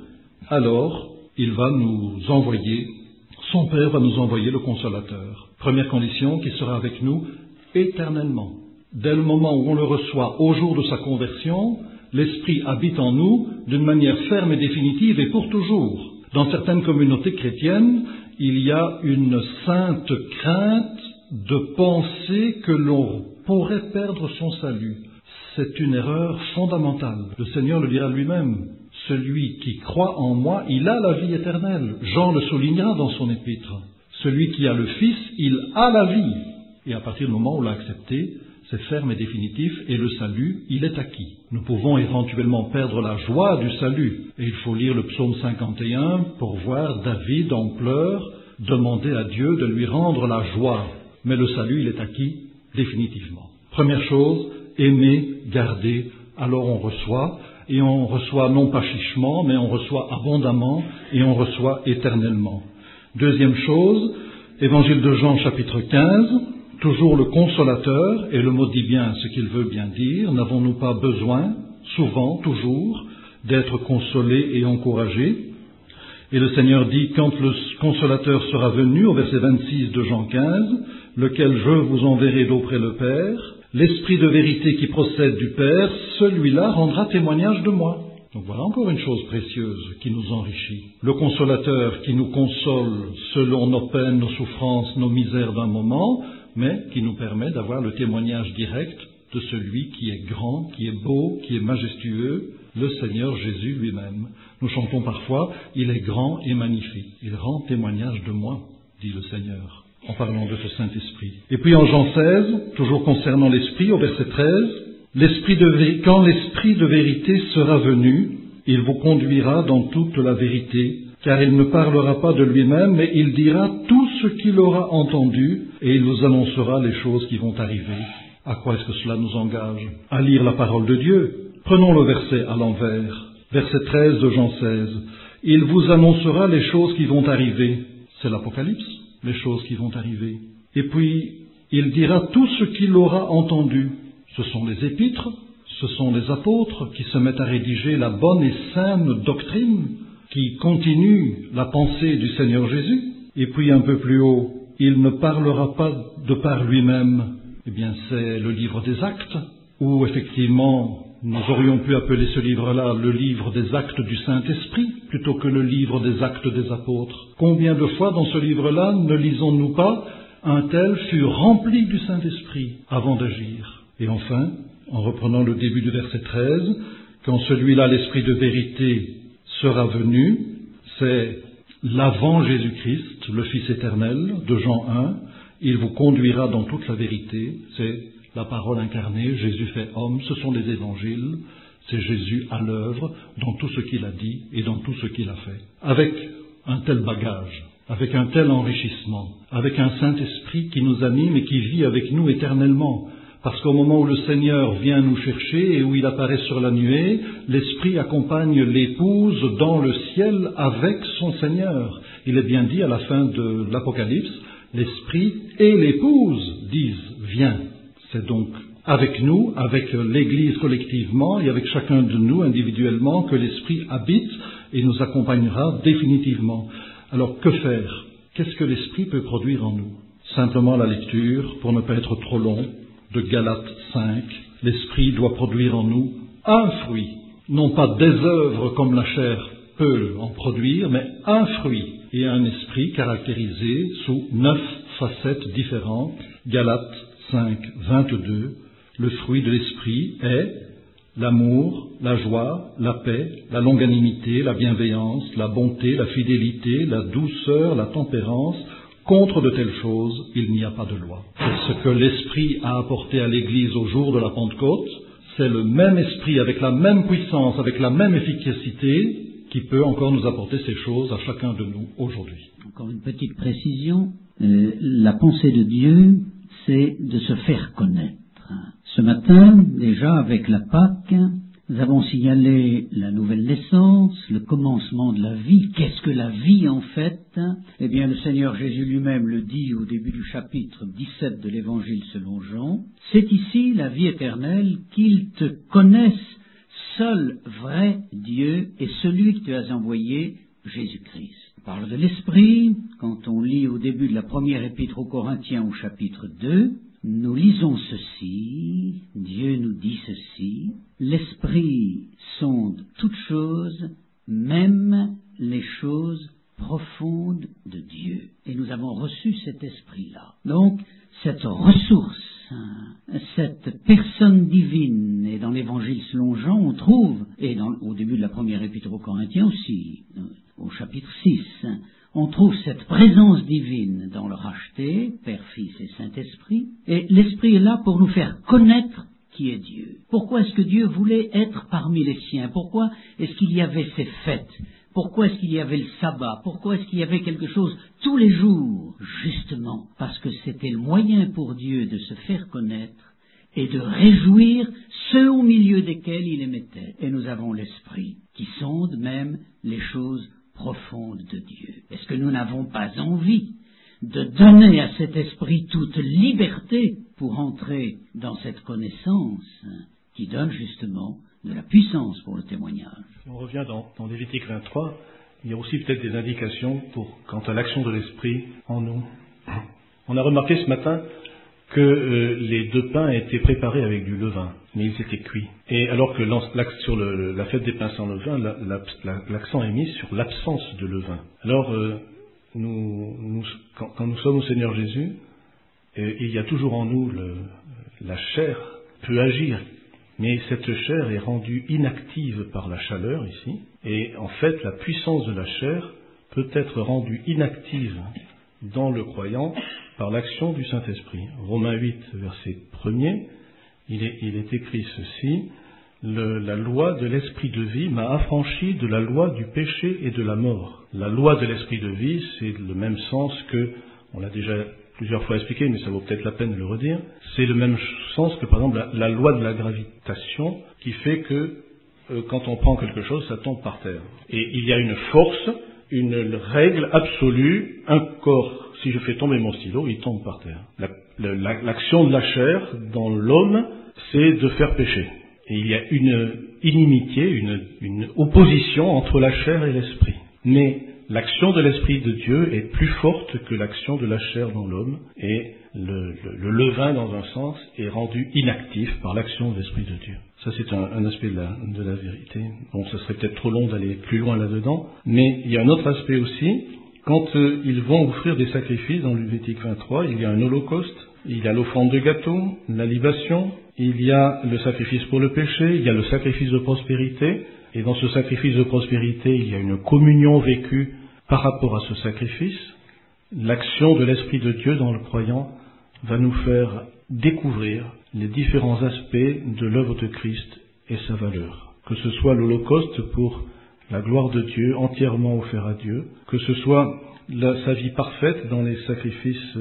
alors il va nous envoyer, son Père va nous envoyer le Consolateur. Première condition, qui sera avec nous éternellement. Dès le moment où on le reçoit au jour de sa conversion, l'Esprit habite en nous d'une manière ferme et définitive et pour toujours. Dans certaines communautés chrétiennes, il y a une sainte crainte de penser que l'on pourrait perdre son salut. C'est une erreur fondamentale. Le Seigneur le dira lui-même. Celui qui croit en moi, il a la vie éternelle. Jean le soulignera dans son épître. Celui qui a le Fils, il a la vie. Et à partir du moment où on l'a accepté, c'est ferme et définitif, et le salut, il est acquis. Nous pouvons éventuellement perdre la joie du salut. Et il faut lire le psaume cinquante et un pour voir David en pleurs demander à Dieu de lui rendre la joie. Mais le salut, il est acquis définitivement. Première chose, aimer, garder, alors on reçoit, et on reçoit non pas chichement, mais on reçoit abondamment, et on reçoit éternellement. Deuxième chose, Évangile de Jean, chapitre quinze, toujours le Consolateur, et le mot dit bien ce qu'il veut bien dire, n'avons-nous pas besoin, souvent, toujours, d'être consolés et encouragés? Et le Seigneur dit, quand le Consolateur sera venu, au verset vingt-six de Jean quinze, lequel je vous enverrai d'auprès le Père, l'Esprit de vérité qui procède du Père, celui-là rendra témoignage de moi. Donc voilà encore une chose précieuse qui nous enrichit. Le Consolateur qui nous console selon nos peines, nos souffrances, nos misères d'un moment, mais qui nous permet d'avoir le témoignage direct de celui qui est grand, qui est beau, qui est majestueux, le Seigneur Jésus lui-même. Nous chantons parfois, il est grand et magnifique. Il rend témoignage de moi, dit le Seigneur, en parlant de ce Saint-Esprit. Et puis en Jean seize, toujours concernant l'Esprit, au verset treize, l'esprit de vé... quand l'Esprit de vérité sera venu, il vous conduira dans toute la vérité, car il ne parlera pas de lui-même, mais il dira tout ce qu'il aura entendu, et il vous annoncera les choses qui vont arriver. À quoi est-ce que cela nous engage? À lire la parole de Dieu. Prenons le verset à l'envers. Verset treize de Jean seize. Il vous annoncera les choses qui vont arriver. C'est l'Apocalypse, les choses qui vont arriver. Et puis, il dira tout ce qu'il aura entendu. Ce sont les épîtres, Ce sont les apôtres qui se mettent à rédiger la bonne et saine doctrine, qui continue la pensée du Seigneur Jésus. Et puis un peu plus haut, il ne parlera pas de par lui-même. Eh bien, c'est le livre des Actes, où effectivement, nous aurions pu appeler ce livre-là le livre des actes du Saint-Esprit, plutôt que le livre des actes des apôtres. Combien de fois dans ce livre-là ne lisons-nous pas « un tel fut rempli du Saint-Esprit avant d'agir ». Et enfin, en reprenant le début du verset treize, quand celui-là, l'Esprit de vérité, sera venu, c'est l'avant Jésus-Christ, le Fils éternel, de Jean un, il vous conduira dans toute la vérité, c'est la parole incarnée, Jésus fait homme, ce sont les évangiles, c'est Jésus à l'œuvre dans tout ce qu'il a dit et dans tout ce qu'il a fait. Avec un tel bagage, avec un tel enrichissement, avec un Saint-Esprit qui nous anime et qui vit avec nous éternellement, parce qu'au moment où le Seigneur vient nous chercher et où il apparaît sur la nuée, l'Esprit accompagne l'épouse dans le ciel avec son Seigneur. Il est bien dit à la fin de l'Apocalypse, l'Esprit et l'épouse disent « Viens ». C'est donc avec nous, avec l'Église collectivement et avec chacun de nous individuellement que l'Esprit habite et nous accompagnera définitivement. Alors que faire? Qu'est-ce que l'Esprit peut produire en nous? Simplement la lecture, pour ne pas être trop long, de Galates cinq. L'Esprit doit produire en nous un fruit, non pas des œuvres comme la chair peut en produire, mais un fruit et un esprit caractérisé sous neuf facettes différentes. Galates cinq, vingt-deux, le fruit de l'esprit est l'amour, la joie, la paix, la longanimité, la bienveillance, la bonté, la fidélité, la douceur, la tempérance. Contre de telles choses, il n'y a pas de loi. C'est ce que l'Esprit a apporté à l'Église au jour de la Pentecôte. C'est le même Esprit, avec la même puissance, avec la même efficacité, qui peut encore nous apporter ces choses à chacun de nous aujourd'hui. Encore une petite précision. Euh, la pensée de Dieu, c'est de se faire connaître. Ce matin, déjà avec la Pâque, nous avons signalé la nouvelle naissance, le commencement de la vie. Qu'est-ce que la vie en fait? Eh bien, le Seigneur Jésus lui-même le dit au début du chapitre dix-sept de l'Évangile selon Jean. C'est ici la vie éternelle, qu'ils te connaissent, seul vrai Dieu et celui que tu as envoyé, Jésus-Christ. On parle de l'Esprit, quand on lit au début de la première épître aux Corinthiens au chapitre deux, nous lisons ceci, Dieu nous dit ceci, l'Esprit sonde toutes choses, même les choses profondes de Dieu. Et nous avons reçu cet Esprit-là. Donc, cette ressource, cette personne divine, et dans l'Évangile selon Jean, on trouve, et dans, au début de la première épître aux Corinthiens aussi, au chapitre six, on trouve cette présence divine dans le racheté, Père, Fils et Saint-Esprit, et l'Esprit est là pour nous faire connaître qui est Dieu. Pourquoi est-ce que Dieu voulait être parmi les siens? Pourquoi est-ce qu'il y avait ces fêtes? Pourquoi est-ce qu'il y avait le sabbat? Pourquoi est-ce qu'il y avait quelque chose tous les jours? Justement, parce que c'était le moyen pour Dieu de se faire connaître et de réjouir ceux au milieu desquels il émettait. Et nous avons l'Esprit qui sonde même les choses profonde de Dieu. Est-ce que nous n'avons pas envie de donner à cet esprit toute liberté pour entrer dans cette connaissance qui donne justement de la puissance pour le témoignage? Si on revient dans, dans Lévitique vingt-trois, il y a aussi peut-être des indications pour, quant à l'action de l'esprit en nous. On a remarqué ce matin que euh, les deux pains étaient préparés avec du levain, mais ils étaient cuits. Et alors que sur le, la fête des pains sans levain, la, la, la, l'accent est mis sur l'absence de levain. Alors, euh, nous, nous, quand, quand nous sommes au Seigneur Jésus, euh, il y a toujours en nous le, la chair peut agir, mais cette chair est rendue inactive par la chaleur ici, et en fait, la puissance de la chair peut être rendue inactive dans le croyant par l'action du Saint-Esprit. Romains huit, verset premier, il est, il est écrit ceci, le, la loi de l'esprit de vie m'a affranchi de la loi du péché et de la mort. La loi de l'esprit de vie, c'est le même sens que, on l'a déjà plusieurs fois expliqué, mais ça vaut peut-être la peine de le redire, c'est le même sens que par exemple la, la loi de la gravitation qui fait que euh, quand on prend quelque chose, ça tombe par terre. Et il y a une force, une règle absolue, un corps, si je fais tomber mon stylo, il tombe par terre. La, la, l'action de la chair dans l'homme, c'est de faire pécher. Et il y a une inimitié, une, une opposition entre la chair et l'esprit. Mais l'action de l'Esprit de Dieu est plus forte que l'action de la chair dans l'homme, et le, le, le levain, dans un sens, est rendu inactif par l'action de l'Esprit de Dieu. Ça, c'est un, un aspect de la, de la vérité. Bon, ça serait peut-être trop long d'aller plus loin là-dedans, mais il y a un autre aspect aussi. Quand euh, ils vont offrir des sacrifices dans Lévitique vingt-trois, il y a un holocauste, il y a l'offrande de gâteau, la libation, il y a le sacrifice pour le péché, il y a le sacrifice de prospérité, et dans ce sacrifice de prospérité, il y a une communion vécue par rapport à ce sacrifice. L'action de l'Esprit de Dieu dans le croyant va nous faire découvrir les différents aspects de l'œuvre de Christ et sa valeur. Que ce soit l'holocauste pour la gloire de Dieu, entièrement offert à Dieu, que ce soit la, sa vie parfaite dans les sacrifices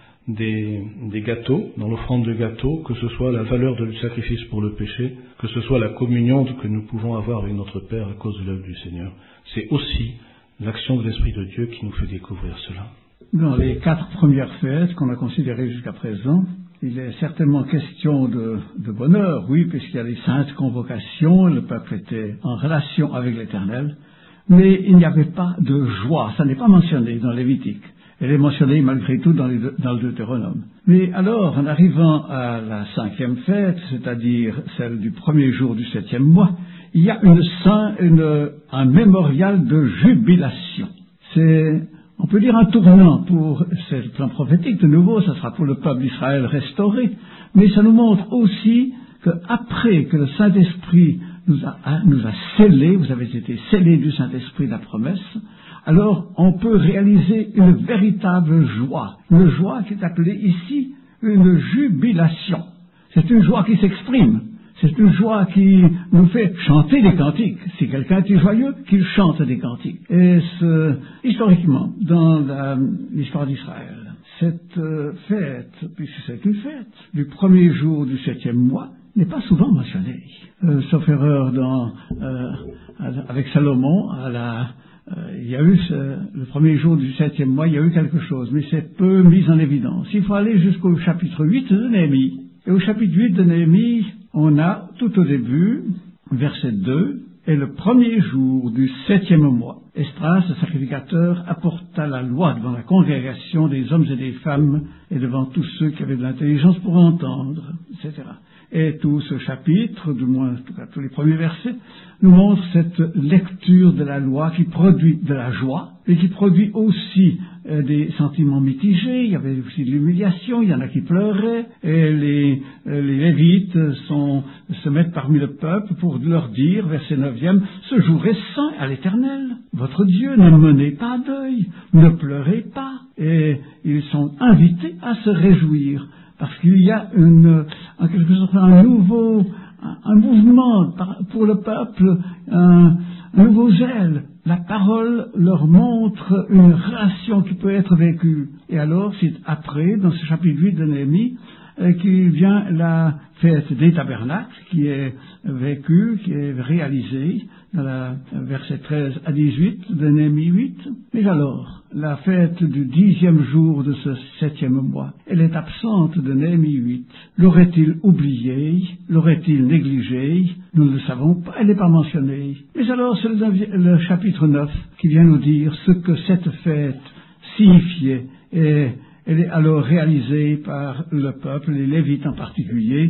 des, des gâteaux, dans l'offrande de gâteaux, que ce soit la valeur du sacrifice pour le péché, que ce soit la communion que nous pouvons avoir avec notre Père à cause de l'œuvre du Seigneur. C'est aussi l'action de l'Esprit de Dieu qui nous fait découvrir cela. Dans les quatre premières fêtes qu'on a considérées jusqu'à présent, il est certainement question de, de bonheur, oui, puisqu'il y a les saintes convocations, le peuple était en relation avec l'Éternel, mais il n'y avait pas de joie, ça n'est pas mentionné dans Lévitique. Elle est mentionnée malgré tout dans, les, dans le Deutéronome. Mais alors, en arrivant à la cinquième fête, c'est-à-dire celle du premier jour du septième mois, il y a une, une, un mémorial de jubilation. C'est, on peut dire, un tournant pour, c'est le plan prophétique, de nouveau, ça sera pour le peuple d'Israël restauré, mais ça nous montre aussi qu'après que le Saint-Esprit nous a, nous a scellés, vous avez été scellés du Saint-Esprit de la promesse, alors on peut réaliser une véritable joie, une joie qui est appelée ici une jubilation. C'est une joie qui s'exprime. C'est une joie qui nous fait chanter des cantiques. Si quelqu'un est joyeux, qu'il chante des cantiques. Et ce, historiquement, dans la, l'histoire d'Israël, cette euh, fête, puisque c'est une fête, du premier jour du septième mois, n'est pas souvent mentionnée. Euh, sauf erreur dans, euh, avec Salomon, à la, euh, il y a eu ce, le premier jour du septième mois, il y a eu quelque chose, mais c'est peu mis en évidence. Il faut aller jusqu'au chapitre huit de Néhémie. Et au chapitre huit de Néhémie, on a, tout au début, verset deux, « Et le premier jour du septième mois, Esdras, le sacrificateur, apporta la loi devant la congrégation des hommes et des femmes et devant tous ceux qui avaient de l'intelligence pour entendre, et cetera » Et tout ce chapitre, du moins en tout cas tous les premiers versets, nous montre cette lecture de la loi qui produit de la joie et qui produit aussi euh, des sentiments mitigés. Il y avait aussi de l'humiliation, il y en a qui pleuraient, et les, euh, les Lévites sont, se mettent parmi le peuple pour leur dire, verset neuvième, « Ce jour est saint à l'Éternel, votre Dieu, ne menez pas deuil, ne pleurez pas. » Et ils sont invités à se réjouir. Parce qu'il y a une, en quelque sorte un nouveau, un, un mouvement pour le peuple, un, un nouveau zèle. La parole leur montre une relation qui peut être vécue. Et alors, c'est après, dans ce chapitre huit de Néhémie, euh, qu'il vient la fête des tabernacles, qui est vécue, qui est réalisée, dans la verset treize à dix-huit de Néhémie huit. Mais alors, la fête du dixième jour de ce septième mois, elle est absente de Néhémie huit. L'aurait-il oubliée? L'aurait-il négligée? Nous ne le savons pas, elle n'est pas mentionnée. Mais alors, c'est le, le chapitre neuf qui vient nous dire ce que cette fête signifiait. Et elle est alors réalisée par le peuple, les Lévites en particulier.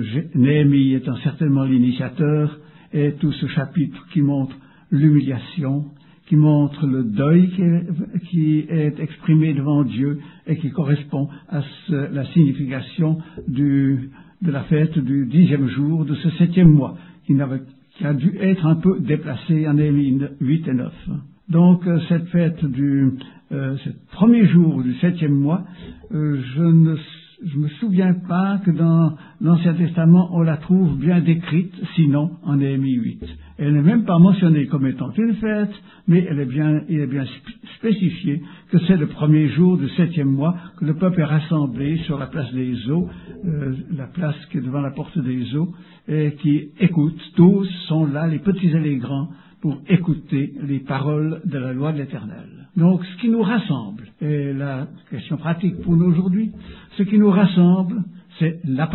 Néhémie étant certainement l'initiateur, et tout ce chapitre qui montre l'humiliation, qui montre le deuil qui est, qui est exprimé devant Dieu et qui correspond à ce, la signification du, de la fête du dixième jour de ce septième mois, qui, n'avait, qui a dû être un peu déplacée en Néhémie huit et neuf. Donc cette fête du euh, ce premier jour du septième mois, euh, je ne je me souviens pas que dans l'Ancien Testament on la trouve bien décrite, sinon en Néhémie huit. Elle n'est même pas mentionnée comme étant une fête, mais elle est bien, il est bien spécifié que c'est le premier jour du septième mois que le peuple est rassemblé sur la place des eaux, euh, la place qui est devant la porte des eaux, et qui écoute. Tous sont là, les petits et les grands, pour écouter les paroles de la loi de l'Éternel. Donc, ce qui nous rassemble, et la question pratique pour nous aujourd'hui, ce qui nous rassemble, c'est la parole.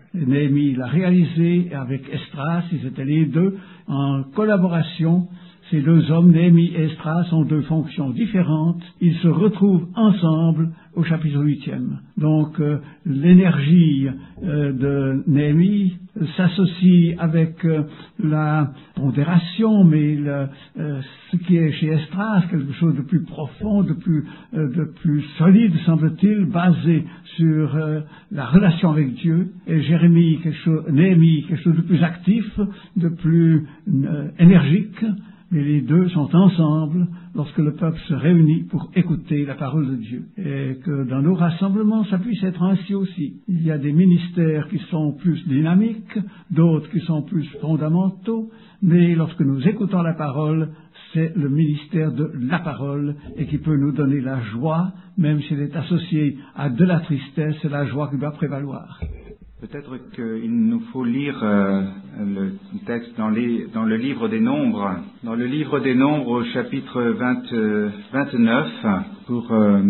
Néhémie l'a réalisé et avec Esdras, ils étaient les deux en collaboration. Ces deux hommes, Néhémie et Esdras, ont deux fonctions différentes. Ils se retrouvent ensemble au chapitre huitième. Donc euh, l'énergie euh, de Néhémie s'associe avec euh, la pondération, mais le, euh, ce qui est chez Esdras, quelque chose de plus profond, de plus, euh, de plus solide, semble-t-il, basé sur euh, la relation avec Dieu. Et Jérémie, quelque chose, Néhémie, quelque chose de plus actif, de plus euh, énergique. Mais les deux sont ensemble lorsque le peuple se réunit pour écouter la parole de Dieu. Et que dans nos rassemblements, ça puisse être ainsi aussi. Il y a des ministères qui sont plus dynamiques, d'autres qui sont plus fondamentaux, mais lorsque nous écoutons la parole, c'est le ministère de la parole et qui peut nous donner la joie, même s'il est associé à de la tristesse, c'est la joie qui doit prévaloir. Peut-être qu'il nous faut lire euh, le texte dans, les, dans le livre des Nombres, dans le livre des Nombres au chapitre vingt, euh, vingt-neuf, pour euh,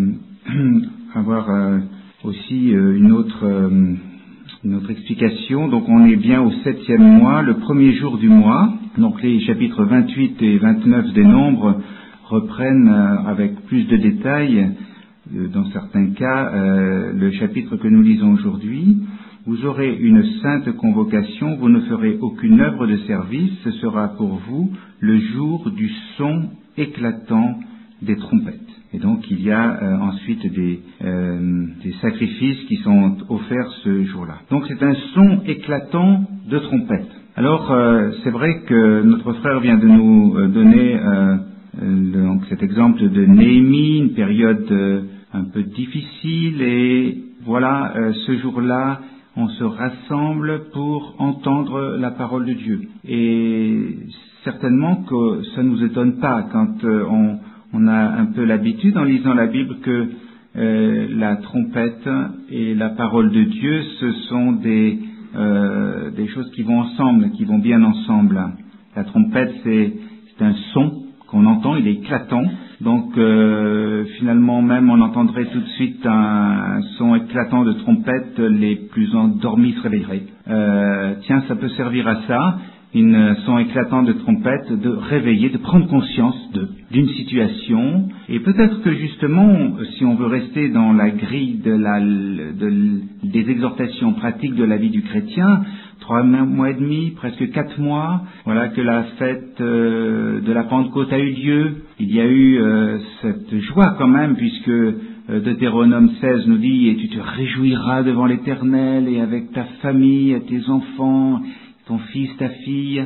avoir euh, aussi euh, une autre euh, une autre explication. Donc on est bien au septième mois, le premier jour du mois. Donc les chapitres vingt-huit et vingt-neuf des Nombres reprennent euh, avec plus de détails, euh, dans certains cas, euh, le chapitre que nous lisons aujourd'hui. Vous aurez une sainte convocation, vous ne ferez aucune œuvre de service, ce sera pour vous le jour du son éclatant des trompettes. Et donc il y a euh, ensuite des, euh, des sacrifices qui sont offerts ce jour-là. Donc c'est un son éclatant de trompettes. Alors euh, c'est vrai que notre frère vient de nous euh, donner euh, euh, donc cet exemple de Néhémie, une période euh, un peu difficile, et voilà, euh, ce jour-là, on se rassemble pour entendre la parole de Dieu. Et certainement que ça ne nous étonne pas quand euh, on, on a un peu l'habitude en lisant la Bible que euh, la trompette et la parole de Dieu, ce sont des, euh, des choses qui vont ensemble, qui vont bien ensemble. La trompette, c'est, c'est un son qu'on entend, il est éclatant. Donc euh, finalement même on entendrait tout de suite un, un son éclatant de trompette, les plus endormis se réveilleraient. Euh, tiens, ça peut servir à ça, un son éclatant de trompette, de réveiller, de prendre conscience de, d'une situation. Et peut-être que justement, si on veut rester dans la grille de la, de, des exhortations pratiques de la vie du chrétien, trois mois et demi, presque quatre mois, voilà que la fête euh, de la Pentecôte a eu lieu. Il y a eu euh, cette joie quand même, puisque euh, Deutéronome seize nous dit « Et tu te réjouiras devant l'Éternel, et avec ta famille, tes enfants, ton fils, ta fille.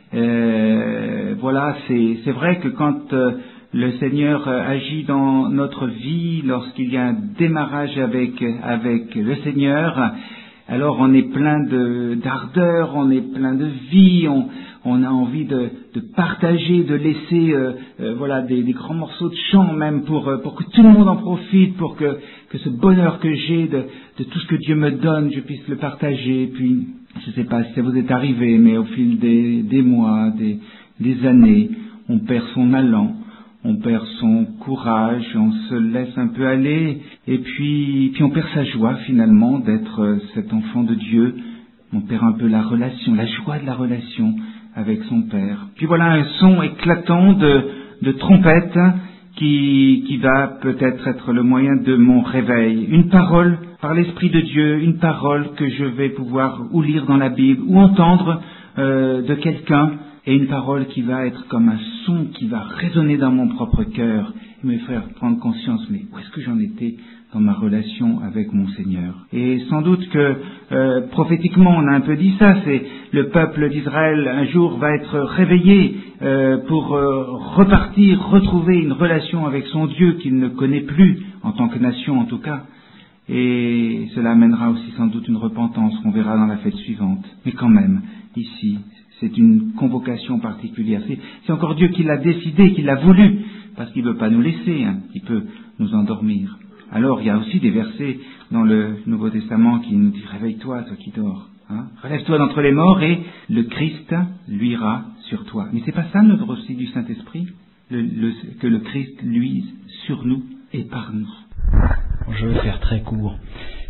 Euh, » Voilà, c'est, c'est vrai que quand euh, le Seigneur agit dans notre vie, lorsqu'il y a un démarrage avec, avec le Seigneur, alors on est plein de, d'ardeur, on est plein de vie, on, on a envie de, de partager, de laisser euh, euh, voilà des, des grands morceaux de chant même pour, euh, pour que tout le monde en profite, pour que, que ce bonheur que j'ai de, de tout ce que Dieu me donne, je puisse le partager. Puis, je ne sais pas si ça vous est arrivé, mais au fil des, des mois, des, des années, on perd son allant. On perd son courage, on se laisse un peu aller, et puis, puis on perd sa joie finalement d'être cet enfant de Dieu. On perd un peu la relation, la joie de la relation avec son Père. Puis voilà un son éclatant de, de trompette qui, qui va peut-être être le moyen de mon réveil. Une parole par l'Esprit de Dieu, une parole que je vais pouvoir ou lire dans la Bible ou entendre euh, de quelqu'un. Et une parole qui va être comme un son qui va résonner dans mon propre cœur et me faire prendre conscience, mais où est-ce que j'en étais dans ma relation avec mon Seigneur? Et sans doute que euh, prophétiquement on a un peu dit ça, c'est le peuple d'Israël un jour va être réveillé euh, pour euh, repartir, retrouver une relation avec son Dieu qu'il ne connaît plus, en tant que nation en tout cas. Et cela amènera aussi sans doute une repentance qu'on verra dans la fête suivante. Mais quand même, ici, c'est une convocation particulière. C'est, c'est encore Dieu qui l'a décidé, qui l'a voulu, parce qu'il ne veut pas nous laisser un petit peu nous endormir. Alors, il y a aussi des versets dans le Nouveau Testament qui nous disent « Réveille-toi, toi qui dors. Hein, relève-toi d'entre les morts et le Christ luira sur toi. » Mais c'est pas ça notre aussi du Saint-Esprit, le, le, que le Christ luise sur nous et par nous. Je vais faire très court.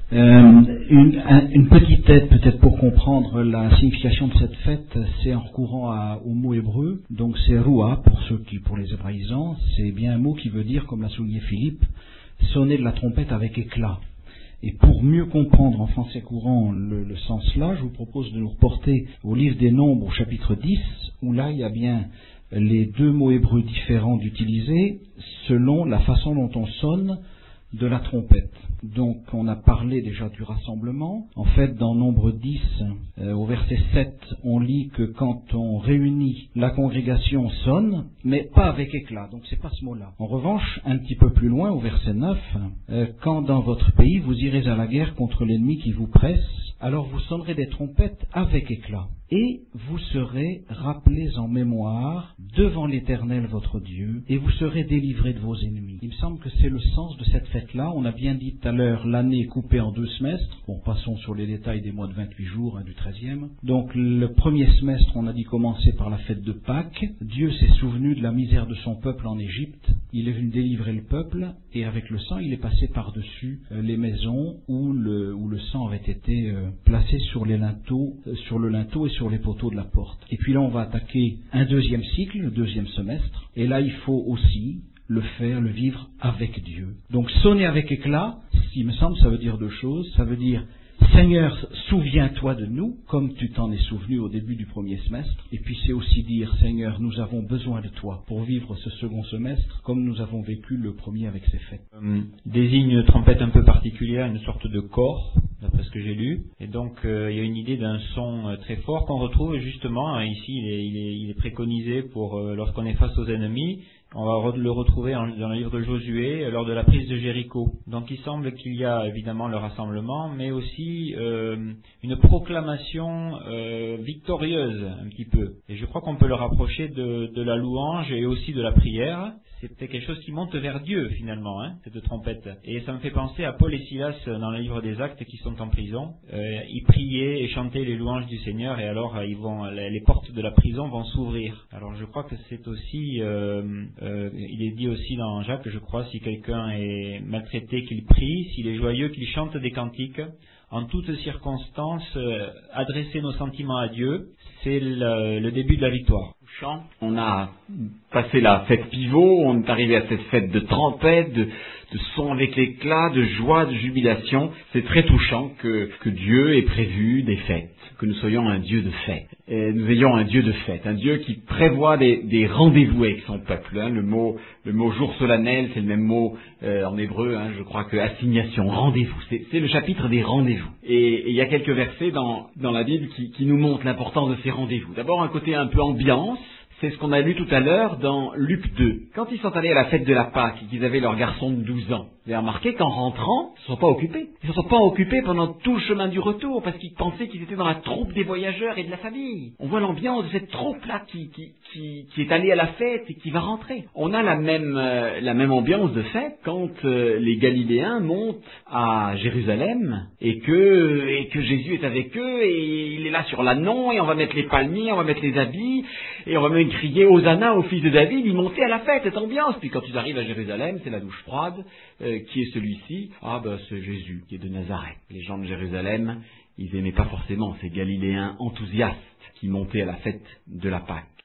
Euh, une, un, une petite aide peut-être pour comprendre la signification de cette fête, c'est en recourant à, au mot hébreu. Donc c'est roua pour ceux qui, pour les hébraïsants, c'est bien un mot qui veut dire, comme l'a souligné Philippe, sonner de la trompette avec éclat. Et pour mieux comprendre en français courant le, le sens là, je vous propose de nous reporter au livre des Nombres, au chapitre dix, où là il y a bien les deux mots hébreux différents d'utiliser selon la façon dont on sonne de la trompette. Donc on a parlé déjà du rassemblement. En fait, dans Nombre dix, euh, au verset sept, on lit que quand on réunit, la congrégation sonne, mais pas avec éclat. Donc c'est pas ce mot-là. En revanche, un petit peu plus loin, au verset neuf, euh, quand dans votre pays vous irez à la guerre contre l'ennemi qui vous presse, alors vous sonnerez des trompettes avec éclat. Et vous serez rappelés en mémoire devant l'Éternel votre Dieu, et vous serez délivrés de vos ennemis. Il me semble que c'est le sens de cette fête-là. On a bien dit tout à l'heure, l'année est coupée en deux semestres. Bon, passons sur les détails des mois de vingt-huit jours, hein, du treizième. Donc, le premier semestre, on a dit commencer par la fête de Pâques. Dieu s'est souvenu de la misère de son peuple en Égypte. Il est venu délivrer le peuple, et avec le sang, il est passé par-dessus euh, les maisons où le, où le sang avait été euh, placé sur les linteaux, euh, sur le linteau et sur les poteaux de la porte. Et puis là, on va attaquer un deuxième cycle, le deuxième semestre. Et là, il faut aussi le faire, le vivre avec Dieu. Donc, sonner avec éclat, il me semble, ça veut dire deux choses. Ça veut dire, Seigneur, souviens-toi de nous, comme tu t'en es souvenu au début du premier semestre. Et puis c'est aussi dire, Seigneur, nous avons besoin de toi pour vivre ce second semestre, comme nous avons vécu le premier avec ces fêtes. Euh, désigne une trompette un peu particulière, une sorte de corps, d'après ce que j'ai lu. Et donc, euh, il y a une idée d'un son euh, très fort qu'on retrouve justement, hein, ici, il est, il est, il est préconisé pour euh, lorsqu'on est face aux ennemis. On va re- le retrouver en, dans le livre de Josué, euh, lors de la prise de Jéricho. Donc il semble qu'il y a évidemment le rassemblement, mais aussi euh, une proclamation euh, victorieuse un petit peu. Et je crois qu'on peut le rapprocher de, de la louange et aussi de la prière. C'est peut-être quelque chose qui monte vers Dieu finalement, hein, cette trompette. Et ça me fait penser à Paul et Silas dans le livre des Actes qui sont en prison. Euh, ils priaient et chantaient les louanges du Seigneur, et alors ils vont, les portes de la prison vont s'ouvrir. Alors je crois que c'est aussi, euh, euh, il est dit aussi dans Jacques, je crois, si quelqu'un est maltraité, qu'il prie, s'il est joyeux, qu'il chante des cantiques. En toutes circonstances, euh, adresser nos sentiments à Dieu, c'est le, le début de la victoire. On a passé la fête pivot, on est arrivé à cette fête de trompette, de, de son avec l'éclat, de joie, de jubilation. C'est très touchant que, que Dieu ait prévu des fêtes, que nous soyons un Dieu de fête. Et nous ayons un Dieu de fête, un Dieu qui prévoit des, des rendez-vous avec son peuple. Hein. Le mot, le mot jour solennel, c'est le même mot euh, en hébreu, hein, je crois que assignation, rendez-vous. C'est, c'est le chapitre des rendez-vous. Et il y a quelques versets dans, dans la Bible qui, qui nous montrent l'importance de ces rendez-vous. D'abord, un côté un peu ambiance. C'est ce qu'on a lu tout à l'heure dans Luc deux. Quand ils sont allés à la fête de la Pâque et qu'ils avaient leur garçon de douze ans, vous avez remarqué qu'en rentrant, ils ne sont pas occupés. Ils ne sont pas occupés pendant tout le chemin du retour parce qu'ils pensaient qu'ils étaient dans la troupe des voyageurs et de la famille. On voit l'ambiance de cette troupe-là qui, qui, qui, qui est allée à la fête et qui va rentrer. On a la même, euh, la même ambiance de fête quand euh, les Galiléens montent à Jérusalem et que, et que Jésus est avec eux et il est là sur l'ânon et on va mettre les palmiers, on va mettre les habits et on va même crier Hosanna au fils de David, ils montaient à la fête, cette ambiance. Puis quand ils arrivent à Jérusalem, c'est la douche froide. Euh, qui est celui-ci? Ah ben c'est Jésus, qui est de Nazareth. Les gens de Jérusalem, ils n'aimaient pas forcément ces Galiléens enthousiastes qui montaient à la fête de la Pâque.